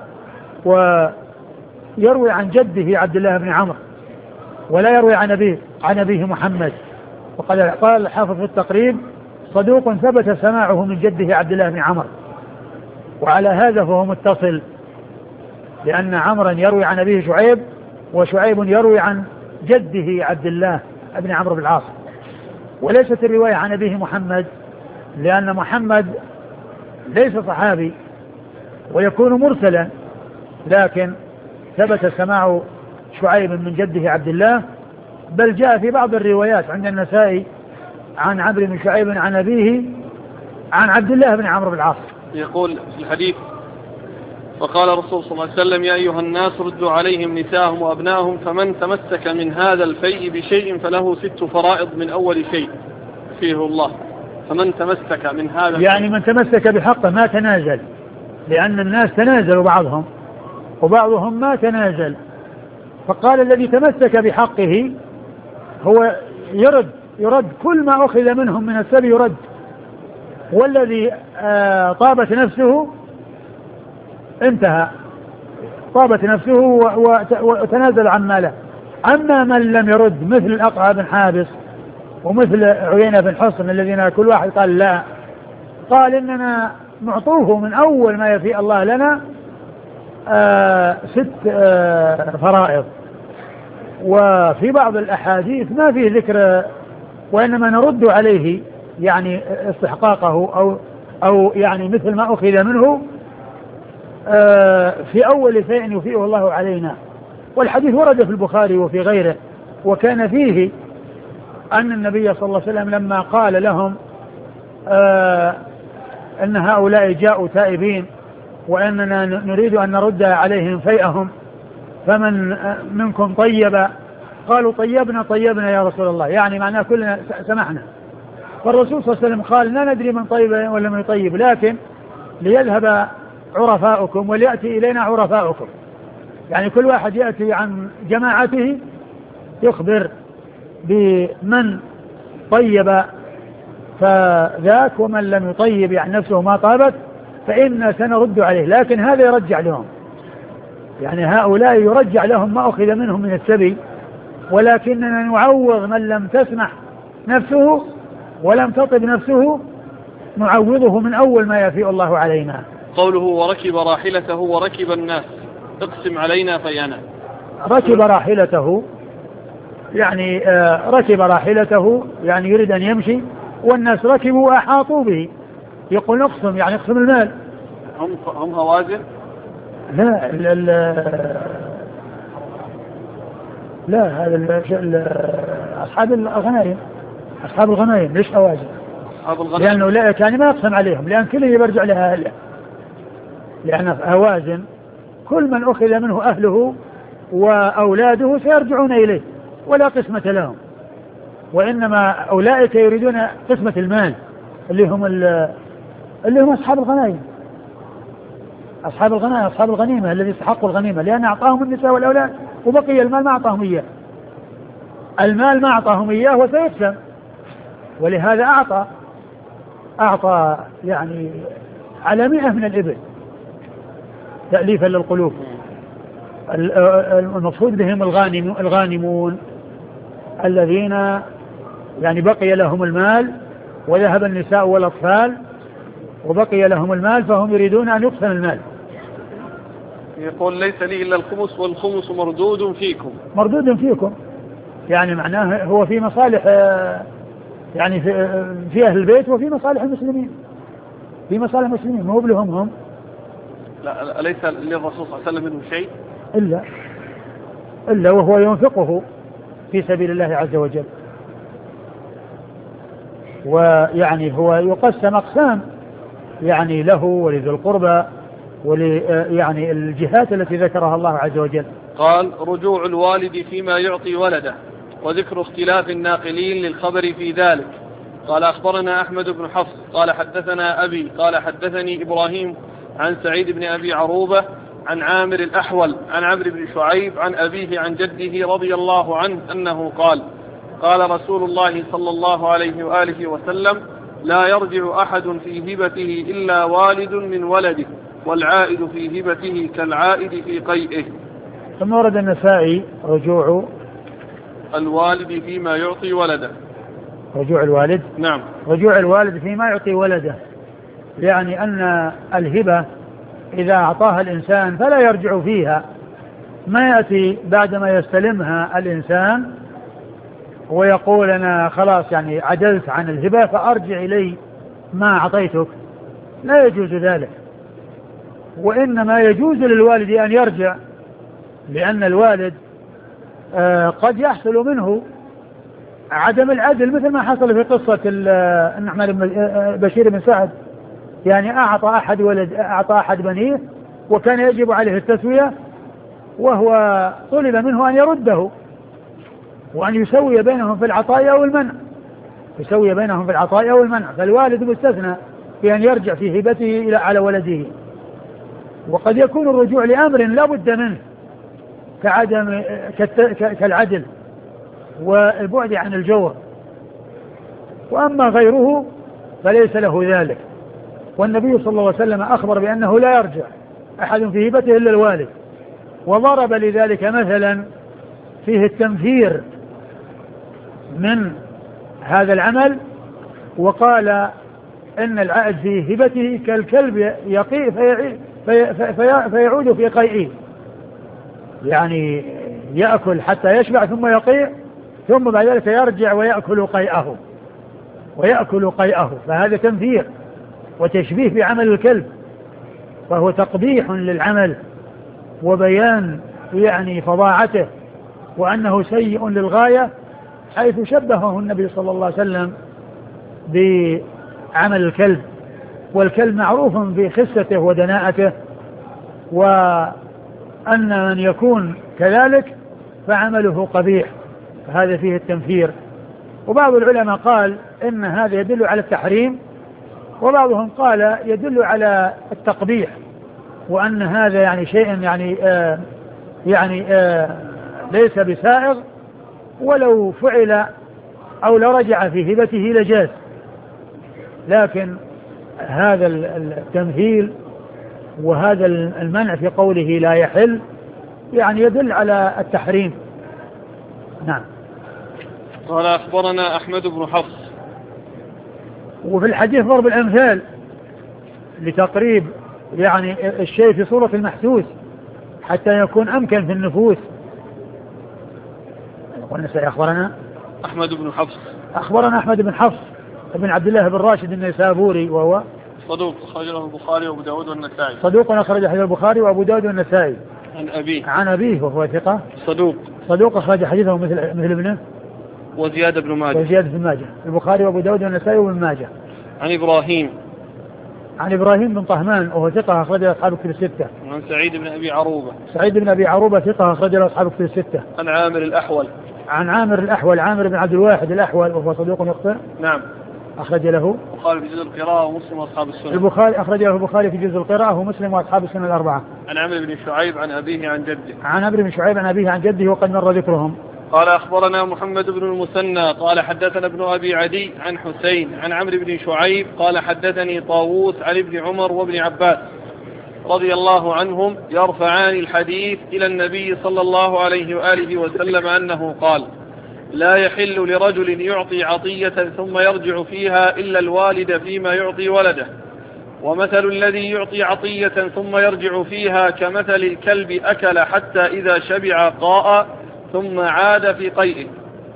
ويروي عن جده عبد الله بن عمرو ولا يروي عن أبيه عن أبيه محمد. وقال قال الحافظ في التقريب صدوق ثبت سماعه من جده عبد الله بن عمرو، وعلى هذا فهو متصل، لأن عمرا يروي عن أبيه شعيب وشعيب يروي عن جده عبد الله بن عمرو بن العاص. وليست الرواية عن أبيه محمد، لأن محمد ليس صحابي ويكون مرسلا، لكن ثبت سماع شعيب من جده عبد الله. بل جاء في بعض الروايات عند النسائي عن عمرو بن شعيب عن أبيه عن عبد الله بن عمرو بن العاص. يقول في الحديث وقال الرسول صلى الله عليه وسلم يا أيها الناس ردوا عليهم نساءهم وأبناهم فمن تمسك من هذا الفيء بشيء فله ست فرائض من أول شيء فيه الله. فمن تمسك من هذا يعني من تمسك بحقه ما تنازل، لأن الناس تنازلوا بعضهم وبعضهم ما تنازل. فقال الذي تمسك بحقه هو يرد يرد كل ما أخذ منهم من السبي يرد، والذي آه طابت نفسه انتهى، طابت نفسه وتنازل عن ماله. أما من لم يرد مثل الأقرع بن حابس ومثل عيينة بن حصن الذين كل واحد قال لا، قال إننا نعطوه من أول ما يفي الله لنا آه ست آه فرائض. وفي بعض الأحاديث ما فيه ذكر، وإنما نرد عليه يعني استحقاقه أو أو يعني مثل ما أخذ منه في أول شيء يفيئه الله علينا. والحديث ورد في البخاري وفي غيره، وكان فيه أن النبي صلى الله عليه وسلم لما قال لهم أن هؤلاء جاءوا تائبين وأننا نريد أن نرد عليهم فيئهم فمن منكم طيب، قالوا طيبنا طيبنا يا رسول الله، يعني معناه كلنا سمحنا. فالرسول صلى الله عليه وسلم قال لا ندري من طيب ولا من يطيب، لكن ليذهب عرفاؤكم وليأتي إلينا عرفاؤكم، يعني كل واحد يأتي عن جماعته يخبر بمن طيب فذاك، ومن لم يطيب يعني نفسه ما طابت فإن سنرد عليه. لكن هذا يرجع لهم، يعني هؤلاء يرجع لهم ما أخذ منهم من السبي، ولكننا نعوض من لم تسمح نفسه ولم تطب نفسه، نعوضه من أول ما يفيء الله علينا. قوله وركب راحلته وركب الناس اقسم علينا فينا. ركب راحلته يعني آه ركب راحلته يعني يريد أن يمشي والناس ركبوا وأحاطوا به، يقول اقسم يعني اقسم المال. هم هم هوازن؟ لا ال ال لا هذا أصحاب الغنائم، أصحاب الغنائم ليش هوازن؟ أصحاب الغنائم لأنه لا كان ما يقسم عليهم، لأن كله يرجع لها أهله، لأن هوازن كل من أخذ منه أهله وأولاده سيرجعون إليه ولا قسمة لهم، وإنما أولئك يريدون قسمة المال اللي هم اللي هم أصحاب الغنائم، أصحاب الغنائم أصحاب الغنيمة الذي استحقوا الغنيمة، لأن أعطاهم النساء والأولاد وبقي المال ما أعطاهم إياه، المال ما أعطاهم إياه وسيقسم، ولهذا أعطى أعطى يعني على مئة من الإبل تأليفا للقلوب. المقصود بهم الغانم الغانمون الذين يعني بقي لهم المال وذهب النساء والأطفال وبقي لهم المال فهم يريدون أن يقسم المال. يقول ليس لي إلا الخمس والخمس مردود فيكم. مردود فيكم يعني معناه هو في مصالح يعني في, في أهل البيت وفي مصالح المسلمين، في مصالح المسلمين مو بلهم هم. لا ليس للرسول صلى الله عليه وسلم منه شيء إلا إلا وهو ينفقه في سبيل الله عز وجل، ويعني هو يقسم أقسام يعني له ولذي القربى ول يعني الجهات التي ذكرها الله عز وجل. قال رجوع الوالد فيما يعطي ولده وذكر اختلاف الناقلين للخبر في ذلك. قال أخبرنا أحمد بن حفص قال حدثنا أبي قال حدثني إبراهيم عن سعيد بن أبي عروبة عن عامر الأحول عن عمرو بن شعيب عن أبيه عن جده رضي الله عنه أنه قال قال رسول الله صلى الله عليه وآله وسلم لا يرجع أحد في هبته إلا والد من ولده والعائد في هبته كالعائد في قيئه. ثم ورد النسائي رجوع الوالد فيما يعطي ولده. رجوع الوالد نعم رجوع الوالد فيما يعطي ولده، يعني أن الهبة إذا أعطاها الإنسان فلا يرجع فيها، ما يأتي بعدما يستلمها الإنسان ويقول أنا خلاص يعني عجزت عن الهبة فأرجع إلي ما أعطيتك، لا يجوز ذلك، وإنما يجوز للوالد أن يرجع، لأن الوالد آه قد يحصل منه عدم العدل مثل ما حصل في قصة النعمان بن بشير بن سعد، يعني أعطى أحد ولد أعطى أحد بنيه وكان يجب عليه التسوية وهو طلب منه أن يرده وأن يسوي بينهم في العطاء أو المنع، يسوي بينهم في العطاء أو المنع، فالوالد مستثنى في أن يرجع في هبته إلى على ولده. وقد يكون الرجوع لأمر لا بد منه كعدم كالعدل والبعد عن الجور، وأما غيره فليس له ذلك. والنبي صلى الله عليه وسلم أخبر بأنه لا يرجع أحد في هبته إلا الوالد، وضرب لذلك مثلا فيه التنفير من هذا العمل، وقال إن العائد في هبته كالكلب يقيء في في في فيعود في قيئه، يعني يأكل حتى يشبع ثم يقيء ثم بعد ذلك يرجع ويأكل قيئه ويأكل قيئه فهذا تنفير وتشبيه بعمل الكلب، فهو تقبيح للعمل وبيان يعني فظاعته وأنه سيء للغاية، حيث شبهه النبي صلى الله عليه وسلم بعمل الكلب، والكلب معروف بخسته ودناءته، وأن من يكون كذلك فعمله قبيح، فهذا فيه التنفير. وبعض العلماء قال إن هذا يدل على التحريم، وبعضهم قال يدل على التقبيح، وأن هذا يعني شيء يعني آه يعني آه ليس بسائغ، ولو فعل أو لرجع في هبته لجاز، لكن هذا التمثيل وهذا المنع في قوله لا يحل يعني يدل على التحريم. نعم. قال أخبرنا أحمد بن حفص. وفي الحديث ضرب الأمثال لتقريب يعني الشيء في صورة المحسوس حتى يكون أمكن في النفوس، والنسائي. أخبرنا أحمد بن حفص أخبرنا أحمد بن حفص بن عبد الله بن راشد النيسابوري وهو صدوق أخرج له البخاري وأبو داود والنسائي. صدوق أخرج حديث البخاري وأبو داود والنسائي. عن أبيه عن أبيه وهو ثقة صدوق صدوق أخرج حديثه مثل مثل ابنه وزياد بن ماجه وزياد بن ماجه. البخاري وأبو داود والنسائي وابن ماجه. عن إبراهيم عن إبراهيم بن طهمان وهو ثقة أخرج له أصحاب الكتب الستة. عن سعيد بن أبي عروبة سعيد بن أبي عروبة ثقة أخرج له أصحاب الكتب الستة. عن عامر الأحول عن عامر الأحول عامر بن عبد الواحد الأحول وهو صدوق يخطئ. نعم. أخرج له البخاري في جزء القراءة ومسلم وأصحاب السنة. البخاري أخرج له البخاري في جزء القراءة ومسلم وأصحاب السنة الأربعة. عن عمرو بن شعيب عن أبيه عن جده. عن عمرو بن شعيب عن أبيه عن جده وقد مر ذكرهم. قال أخبرنا محمد بن المثنى قال حدثنا ابن أبي عدي عن حسين عن عمرو بن شعيب قال حدثني طاووس عن ابن عمر وابن عباس رضي الله عنهم يرفعان الحديث إلى النبي صلى الله عليه وآله وسلم أنه قال: لا يحل لرجل يعطي عطية ثم يرجع فيها إلا الوالد فيما يعطي ولده، ومثل الذي يعطي عطية ثم يرجع فيها كمثل الكلب أكل حتى إذا شبع قاء ثم عاد في قيئه.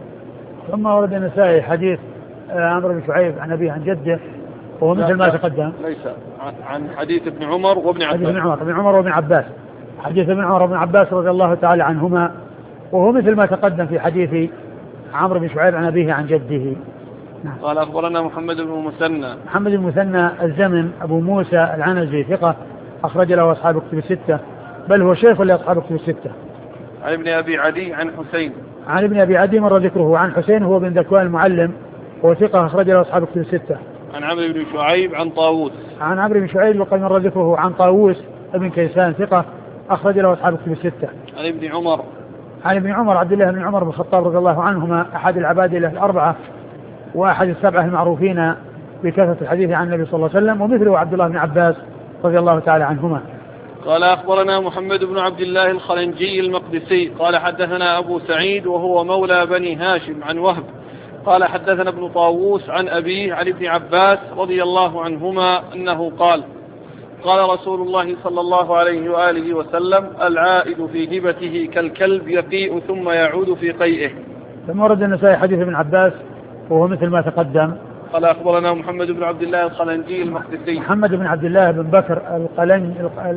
ثم ورد النسائي حديث عمرو بن شعيب عن أبيه عن جده وهو مثل ما تقدم. ليس عن حديث ابن عمر وابن عباس. حديث ابن عمر ابن عمر وابن عباس حديث ابن عمر وابن عباس رضي الله تعالى عنهما وهو مثل ما تقدم في حديث عمرو بن شعيب عن أبيه عن جده. نعم. قال أخبرنا محمد بن المثنى محمد بن المثنى الزمن أبو موسى العنزي ثقة أخرج له أصحاب الكتب الستة، بل هو شيخ لأصحاب الكتب الستة. عن ابن أبي عدي عن حسين عن ابن أبي عدي مر ذكره. عن حسين هو بن ذكوان المعلم وهو ثقة أخرج له أصحاب الكتب الستة. عن عمرو بن شعيب عن طاووس عن عمرو بن شعيب وقد مر ذكره. عن طاووس ابن كيسان ثقة أخرج له أصحاب الكتب الستة. عن ابن عمر عن ابن عمر عبد الله بن عمر بن الخطاب رضي الله عنهما أحد العبادلة الأربعة وأحد السبعة المعروفين بكثرة الحديث عن النبي صلى الله عليه وسلم، ومثله عبد الله بن عباس رضي الله تعالى عنهما. قال أخبرنا محمد بن عبد الله الخلنجي المقدسي قال حدثنا أبو سعيد وهو مولى بني هاشم عن وهب قال حدثنا ابن طاووس عن أبيه عن ابن عباس رضي الله عنهما أنه قال: قال رسول الله صلى الله عليه وآله وسلم: العائد في هبته كالكلب يقيء ثم يعود في قيئه. ثم ورد النسائي حديث ابن عباس وهو مثل ما تقدم. قال أخبرنا محمد بن عبد الله الخلنجي المقدسي محمد بن عبد الله بن بكر القلنج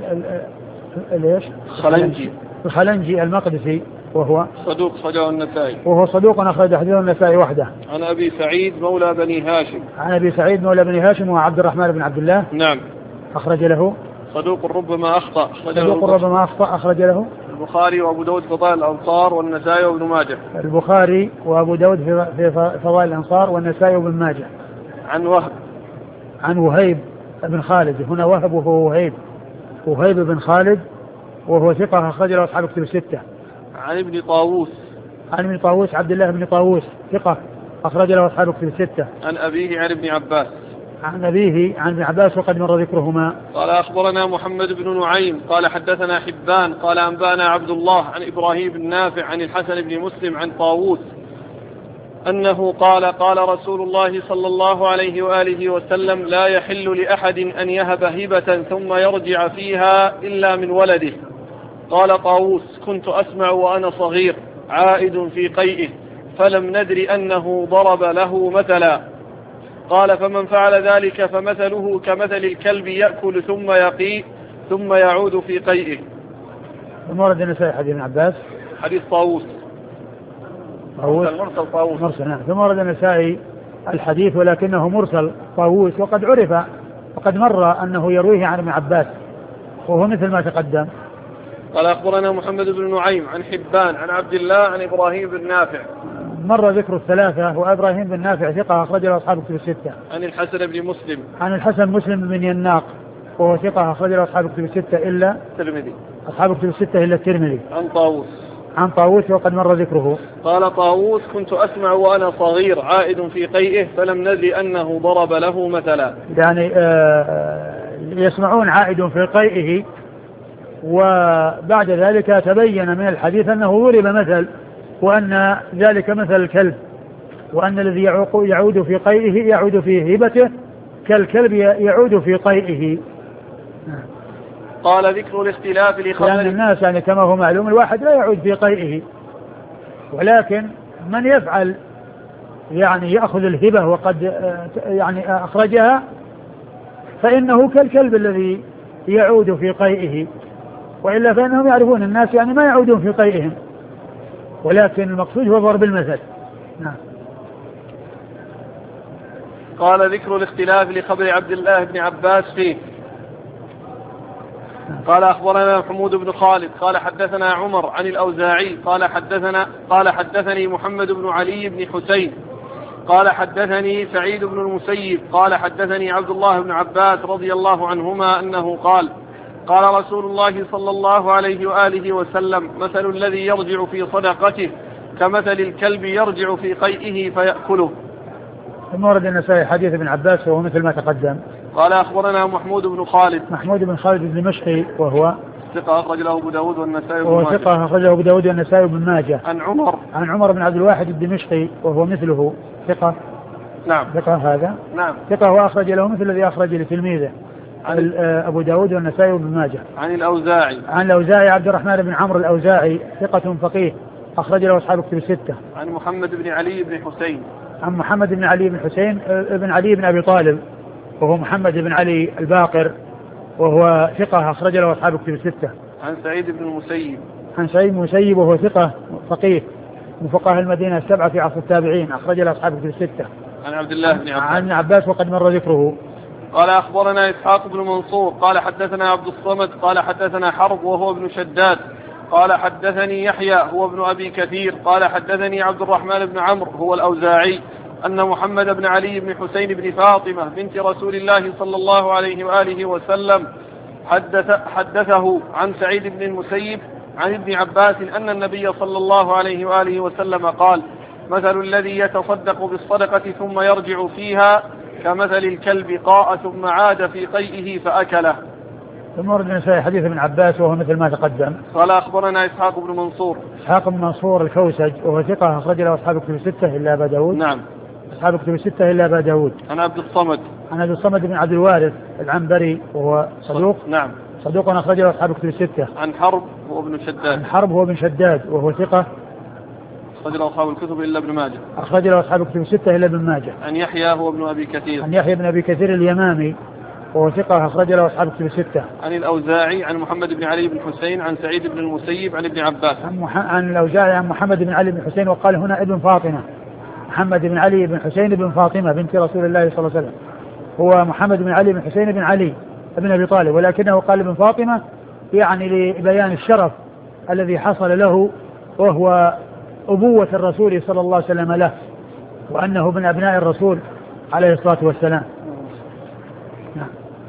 ليش الخلنجي الخلنجي المقدسي وهو صدوق أخرجه النسائي وهو صدوق أخرج حديث النسائي وحده. عن أبي سعيد مولى بني هاشم عن أبي سعيد مولى بني هاشم وعبد الرحمن بن عبد الله. نعم. أخرج له صدوق ربما أخطأ صدوق ربما أخطأ أخرج له البخاري وأبو داود فضائل الأنصار والنسائي وابن ماجه. البخاري وأبو داود في فضائل الأنصار والنسائي وابن ماجه. عن وهب عن وهيب بن خالد. هنا وهب وهو وهيب وهيب بن خالد وهو ثقة أخرج له أصحاب الكتب الستة. عن ابن طاووس عن ابن طاووس عبد الله بن طاووس ثقة أخرج له أصحاب الكتب الستة. عن أبيه عن ابن عباس عن أبيه عن ابن عباس وقد مر ذكرهما. قال أخبرنا محمد بن نعيم قال حدثنا حبان قال أنبانا عبد الله عن إبراهيم بن نافع عن الحسن بن مسلم عن طاووس أنه قال: قال رسول الله صلى الله عليه وآله وسلم: لا يحل لأحد أن يهب هبة ثم يرجع فيها إلا من ولده. قال طاووس: كنت أسمع وأنا صغير عائد في قيئه فلم ندر أنه ضرب له مثلا. قال: فمن فعل ذلك فمثله كمثل الكلب يأكل ثم يقيء ثم يعود في قيئه. ثم ورد النسائي حديث ابن عباس حديث طاووس مرسل مرسل طاووس مرسل نعم. ثم ورد النسائي الحديث ولكنه مرسل طاووس وقد عرف وقد مر أنه يرويه عن ابن عباس وهو مثل ما تقدم. قال أخبرنا محمد بن نعيم عن حبان عن عبد الله عن إبراهيم بن نافع مر ذكر الثلاثة وإبراهيم بن نافع ثقة أخرج له أصحاب الكتب الستة. عن الحسن بن مسلم عن الحسن مسلم بن يناق وهو ثقة أخرج له أصحاب الكتب الستة إلا الترمذي أصحاب الكتب الستة إلا الترمذي. عن طاووس عن طاووس وقد مر ذكره. قال طاووس: كنت أسمع وأنا صغير عائد في قيئه فلم ندري أنه ضرب له مثلا. يعني آه يسمعون عائد في قيئه وبعد ذلك تبين من الحديث أنه ضرب مثل وأن ذلك مثل الكلب وأن الذي يعود في قيئه يعود في هبته كالكلب يعود في قيئه. قال: ذكر الاختلاف لخبر لأن الناس يعني كما هو معلوم الواحد لا يعود في قيئه ولكن من يفعل يعني يأخذ الهبة وقد يعني أخرجها فإنه كالكلب الذي يعود في قيئه، وإلا فإنهم يعرفون الناس يعني ما يعودون في قيئهم، ولكن المقصود هو ضرب المثل. نعم. قال ذكر الاختلاف لخبر عبد الله بن عباس فيه. قال أخبرنا محمود بن خالد قال حدثنا عمر عن الأوزاعي قال حدثنا قال حدثني محمد بن علي بن حسين قال حدثني سعيد بن المسيب قال حدثني عبد الله بن عباس رضي الله عنهما أنه قال قال رسول الله صلى الله عليه وآله وسلم مثل الذي يرجع في صدقته كمثل الكلب يرجع في قيئه فيأكله. ثم ورد النسائي حديث ابن عباس وهو مثل ما تقدم. قال أخبرنا محمود بن خالد محمود بن خالد الدمشقي وهو ثقة أخرج له أبو داود والنسائي وهو ثقة أخرج له أبو داود والنسائي بن ماجه. عن عمر عن عمر بن عبد الواحد الدمشقي وهو مثله ثقة. نعم. ثقة هذا. نعم. ثقة وأخرج له مثل الذي أخرج لتلميذه عن أبو داود والنسائي بن ماجه. عن الأوزاعي عن الأوزاعي عبد الرحمن بن عمرو الأوزاعي ثقة فقيه أخرج له أصحاب كتب الستة. عن محمد بن علي بن حسين عن محمد بن علي بن حسين بن علي بن أبي طالب وهو محمد بن علي الباقر وهو ثقة أخرج له أصحاب كتب الستة. عن سعيد بن المسيب عن سعيد بن المسيب وهو ثقة فقيه من فقهاء المدينة السبعة في عصر التابعين أخرج له أصحاب كتب الستة. عن عبد الله بن عباس عن عباس وقد مر ذكره. قال أخبرنا إسحاق بن منصور قال حدثنا عبد الصمد قال حدثنا حرب وهو ابن شداد قال حدثني يحيى هو ابن أبي كثير قال حدثني عبد الرحمن بن عمرو هو الأوزاعي أن محمد بن علي بن حسين بن فاطمة بنت رسول الله صلى الله عليه وآله وسلم حدث حدثه عن سعيد بن المسيب عن ابن عباس أن النبي صلى الله عليه وآله وسلم قال مثل الذي يتصدق بالصدقة ثم يرجع فيها كمثل الكلب قاء ثم عاد في قيئه فأكله. ثم ورد النسائي حديث ابن عباس وهو مثل ما تقدم. قال أخبرنا إسحاق بن منصور إسحاق بن منصور الكوسج وهو ثقة أخرج له أصحاب كتب الستة إلا أبا داود. نعم. أصحاب كتب الستة إلا أبا داود. عن عبد الصمد عن عبد الصمد بن عبد الوارث العنبري وهو صدوق. نعم. صدوق أخرج له أصحاب كتب الستة. عن حرب هو ابن شداد. عن حرب هو ابن شداد وهو ثقة أخرج له أصحاب الكتب إلا ابن ماجه. أخرج له أصحاب الكتب الستة إلا ابن ماجه. عن يحيى هو ابن أبي كثير. عن يحيى بن أبي كثير اليمامي وهو ثقة أخرج له أصحاب الكتب الستة. عن الأوزاعي عن محمد بن علي بن حسين عن سعيد بن المسيب عن ابن عباس. عن, مح... عن الأوزاعي عن محمد بن علي بن حسين وقال هنا ابن فاطمة. محمد بن علي بن حسين بن فاطمة بنت رسول الله صلى الله عليه وسلم هو محمد بن علي بن حسين بن علي بن أبي طالب ولكنه قال ابن فاطمة يعني لبيان الشرف الذي حصل له وهو أبوة الرسول صلى الله عليه وسلم له وأنه من أبناء الرسول عليه الصلاة والسلام. نعم.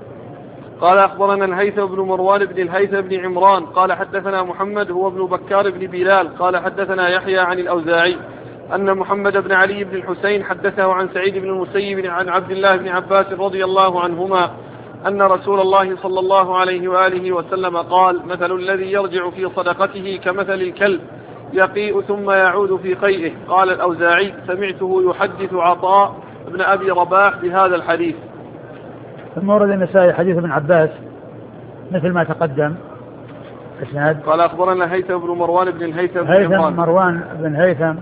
قال أخبرنا الهيثم بن مروان بن الهيثم بن عمران قال حدثنا محمد هو ابن بكار بن بلال قال حدثنا يحيى عن الأوزاعي أن محمد بن علي بن الحسين حدثه عن سعيد بن المسيب عن عبد الله بن عباس رضي الله عنهما أن رسول الله صلى الله عليه وآله وسلم قال مثل الذي يرجع في صدقته كمثل الكلب يقيء ثم يعود في قيئه. قال الأوزاعي سمعته يحدث عطاء بن أبي رباح بهذا الحديث. ثم ورد النسائي حديث ابن عباس مثل ما تقدم. اسناد. قال أخبرنا هيثم بن مروان بن الهيثم بن هيثم مروان بن هيثم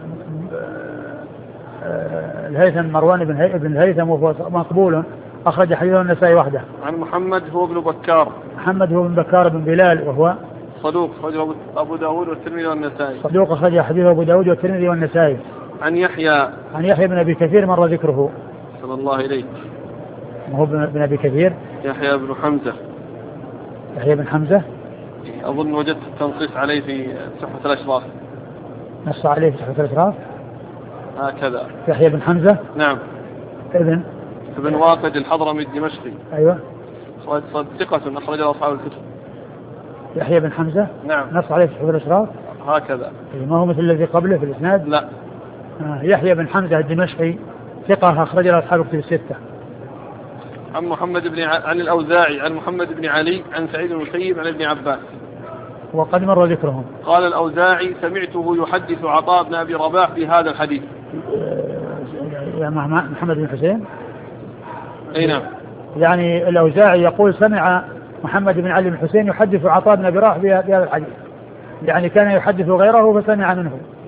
الهيثم مروان بن هيثم بن الهيثم وهو مقبول أخرج حديثه النسائي وحده. عن محمد هو ابن بكار. محمد هو ابن بكار بن بلال وهو صدوق أخرجه أبو داود والترمذي والنسائي. صدوق أخرج حديثه أبو داود والترمذي والنسائي. عن يحيى عن يحيى بن أبي كثير مر ذكره. صلى الله إليه. هو بن أبي كثير. يحيى بن حمزة. يحيى بن حمزة. أظن وجدت التنصيص عليه في تحفة الأشراف. نص عليه في تحفة الأشراف. هكذا. يحيى بن حمزة. نعم. ابن. ابن واقد الحضرمي الدمشقي. أيوة. ثقة أخرج له أصحاب الكتب. يحيى بن حمزة. نعم. نص عليه في تحفة الأشراف. هكذا. ما هو مثل الذي قبله في الإسناد؟ لا. آه يحيى بن حمزة الدمشقي ثقة أخرج له أصحاب الكتب الستة. عن محمد بن ع... عن الأوزاعي عن محمد بن علي عن سعيد بن المسيب عن ابن عباس وقد مر ذكرهم. قال الأوزاعي سمعته يحدث عطاء بن أبي رباح بهذا الحديث. يا محمد بن حسين. أي نعم. يعني الأوزاعي يقول سمع محمد بن علي بن حسين يحدث عطاء بن أبي رباح بهذا الحديث، يعني كان يحدث غيره فسمع منه.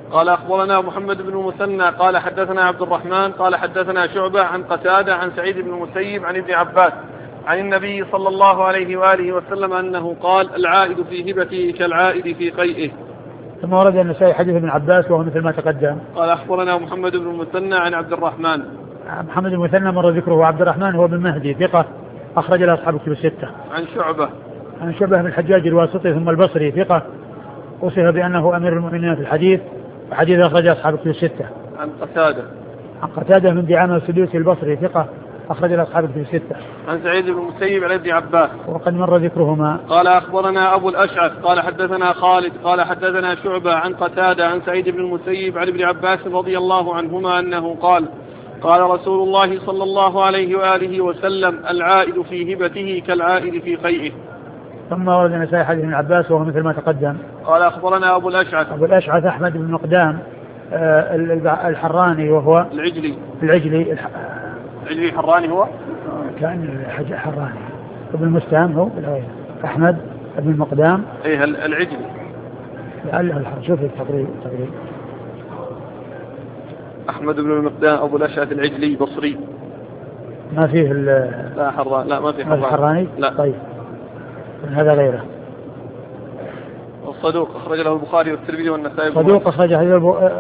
قال أخبرنا محمد بن المثنى قال حدثنا عبد الرحمن قال حدثنا شعبة عن قتادة عن سعيد بن المسيب عن ابن عباس عن النبي صلى الله عليه وآله وسلم أنه قال العائد في هبته كالعائد في قيئه. ثم ورد النسائي حديث ابن عباس وهو مثل ما تقدم. قال أخبرنا محمد بن المثنى عن عبد الرحمن. محمد بن المثنى مر ذكره، وعبد الرحمن هو بن مهدي ثقة أخرج له أصحاب الكتب الستة. عن شعبة عن شعبة بن الحجاج الواسطي ثم البصري ثقة وصف بأنه أمير المؤمنين في الحديث، وحديث أخرج أصحاب الكتب الستة. عن قتادة عن قتادة من دعامة السدوسي البصري ثقة أخرج له أصحاب الكتب الستة. عن سعيد بن المسيب عن ابن عباس وقد مر ذكرهما. قال أخبرنا أبو الأشعث قال حدثنا خالد قال حدثنا شعبة عن قتادة عن سعيد بن المسيب عن ابن عباس رضي الله عنهما أنه قال قال رسول الله صلى الله عليه وآله وسلم العائد في هبته كالعائد في قيئه. ثم ورد النسائي حديث ابن عباس وهو مثل ما تقدم. قال أخبرنا أبو الأشعث أبو الأشعث أحمد بن مقدام آه الحراني وهو العجلي العجلي الح... العجلي الحراني هو كان حراني. ابن المستام هو أحمد بن المقدام ايه العجلي لعله شوف التقريب تقريب أحمد بن المقدام أبو الأشعث العجلي بصري. ما فيه لا حراني لا ما فيه حراني. حراني لا طيب هذا غيره. الصدوق أخرج له البخاري والترمذي والنسائي. صدوق أخرج حديث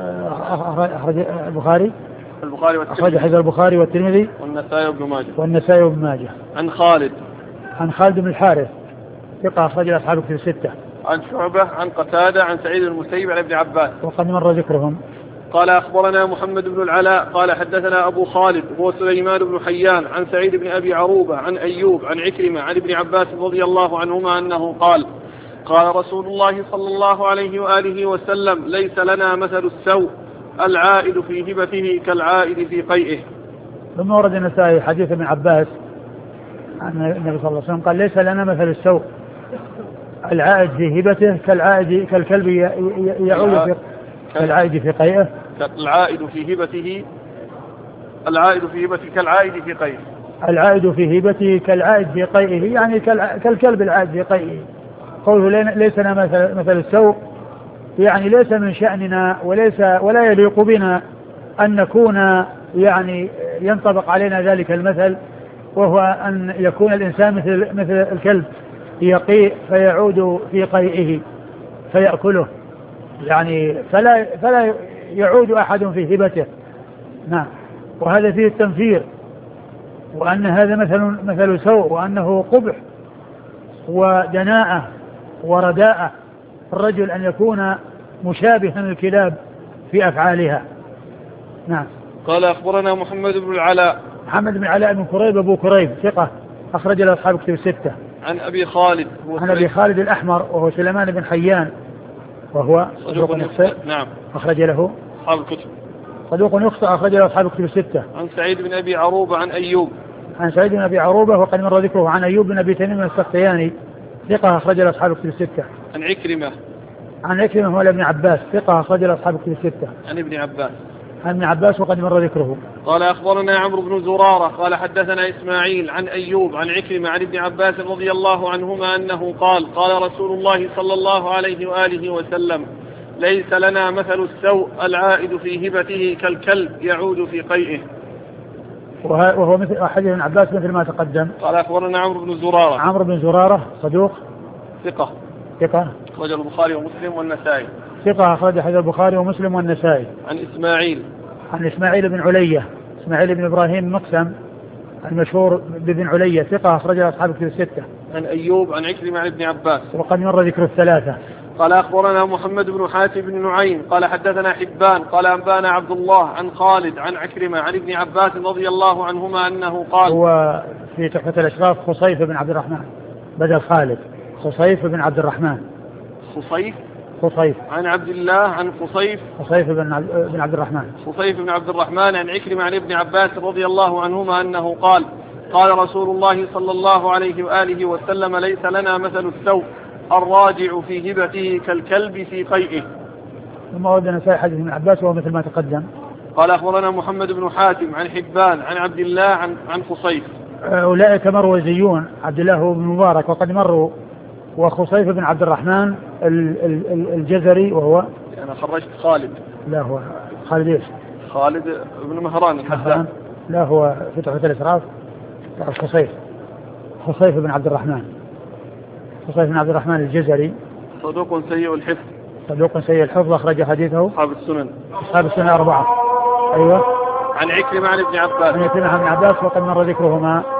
البخاري البخاري والترمذي أخرج حديث البخاري والترمذي والنسائي وابن ماجه والنسائي وابن ماجه. عن خالد عن خالد بن الحارث ثقة أخرج له أصحاب الكتب الستة. عن شعبة عن قتادة عن سعيد بن المسيب عن ابن عباس وقد مر ذكرهم. قال أخبرنا محمد بن العلاء قال حدثنا أبو خالد هو سليمان بن حيان عن سعيد بن أبي عروبة عن أيوب عن عكرمة عن ابن عباس رضي الله عنهما أنه قال قال رسول الله صلى الله عليه وآله وسلم ليس لنا مثل السوء العائد في هبته كالعائد في قيئه. ثم ورد النسائي حديث ابن عباس عن النبي صلى الله عليه وسلم قال ليس لنا مثل السوء العائد في هبته كالعائد كالكلب يعود في كالعائد في قيئه. العائد في هبته العائد في هبته كالعائد في قيئه. العائد في هبته كالعائد في قيئه يعني كالكلب العائد في قيئه. قوله ليس لنا مثل, مثل السوء يعني ليس من شأننا وليس ولا يليق بنا أن نكون يعني ينطبق علينا ذلك المثل، وهو أن يكون الإنسان مثل مثل الكلب يقيء فيعود في قيئه فيأكله، يعني فلا فلا يعود أحد في هبته. نعم. وهذا فيه التنفير، وأن هذا مثل مثل سوء، وأنه قبح ودناءة ورداءة الرجل أن يكون مشابها للكلاب في أفعالها. نعم. قال أخبرنا محمد بن العلاء محمد بن العلاء بن كريب أبو كريب ثقة أخرج له أصحاب الكتب الستة. عن أبي خالد هو عن أبي خالد الأحمر وهو سليمان بن حيان وهو صدوق يخطئ. نعم. أخرج له أصحاب الكتب. صدوق يخطئ أخرج له أصحاب الكتب الستة. عن سعيد بن أبي عروبة عن أيوب عن سعيد بن أبي عروبة وقد مر ذكره. عن أيوب بن أبي تميم السختياني ثقة أخرج له أصحاب الكتب الستة. عن عكرمة عن عكرمة هو ابن عباس ثقة أخرج له أصحاب الكتب الستة. عن ابن عباس عن ابن عباس وقد مر ذكره. قال أخبرنا عمرو بن زرارة قال حدثنا إسماعيل عن أيوب عن عكرمة عن ابن عباس رضي الله عنهما أنه قال قال رسول الله صلى الله عليه وآله وسلم ليس لنا مثل السوء العائد في هبته كالكلب يعود في قيئه. وهو مثل حديث ابن عباس مثل ما تقدم. قال أخبرنا عمرو بن زرارة عمرو بن زرارة صدوق ثقة ثقة أخرج البخاري ومسلم والنسائي. ثقة أخرج حديث البخاري ومسلم والنسائي. عن إسماعيل عن إسماعيل بن علية إسماعيل بن إبراهيم مقسم المشهور بابن علية ثقة أخرج أصحاب الكتب الستة. عن أيوب عن عكرمة عن ابن عباس وقد مر ذكر الثلاثة. قال أخبرنا محمد بن حاتم بن نعيم قال حدثنا حبان قال أنبانا عبد الله عن خالد عن عكرمة عن ابن عباس رضي الله عنهما أنه قال هو في تحفة الأشراف خصيف بن عبد الرحمن بدل خالد خصيف بن عبد الرحمن خصيف خصيف عن عبد الله عن خصيف خصيف بن بن عبد الرحمن خصيف بن عبد الرحمن عن عكرمة عن ابن عباس رضي الله عنهما أنه قال قال رسول الله صلى الله عليه وآله وسلم ليس لنا مثل السوء الراجع في هبته كالكلب في قيئه. ثم ورد النسائي حديث ابن عباس وهو مثل ما تقدم. قال أخبرنا محمد بن حاتم عن حبان عن عبد الله عن عن خصيف. أولئك مروزيون عبد الله بن مبارك وقد مروا، وخصيف بن عبد الرحمن الجزري وهو أنا خرجت خالد لا هو خالد ايش؟ خالد بن مهران الحسان. لا هو في تحفة الإشراف خصيف خصيف بن عبد الرحمن خصيف بن عبد الرحمن الجزري صدوق سيء الحفظ صدوق سيء الحفظ أخرج حديثه أصحاب السنن أصحاب السنن أربعة. أيوة. عن عكرمة عن ابن عباس عن عكرمة عن ابن عباس وقد مر ذكرهما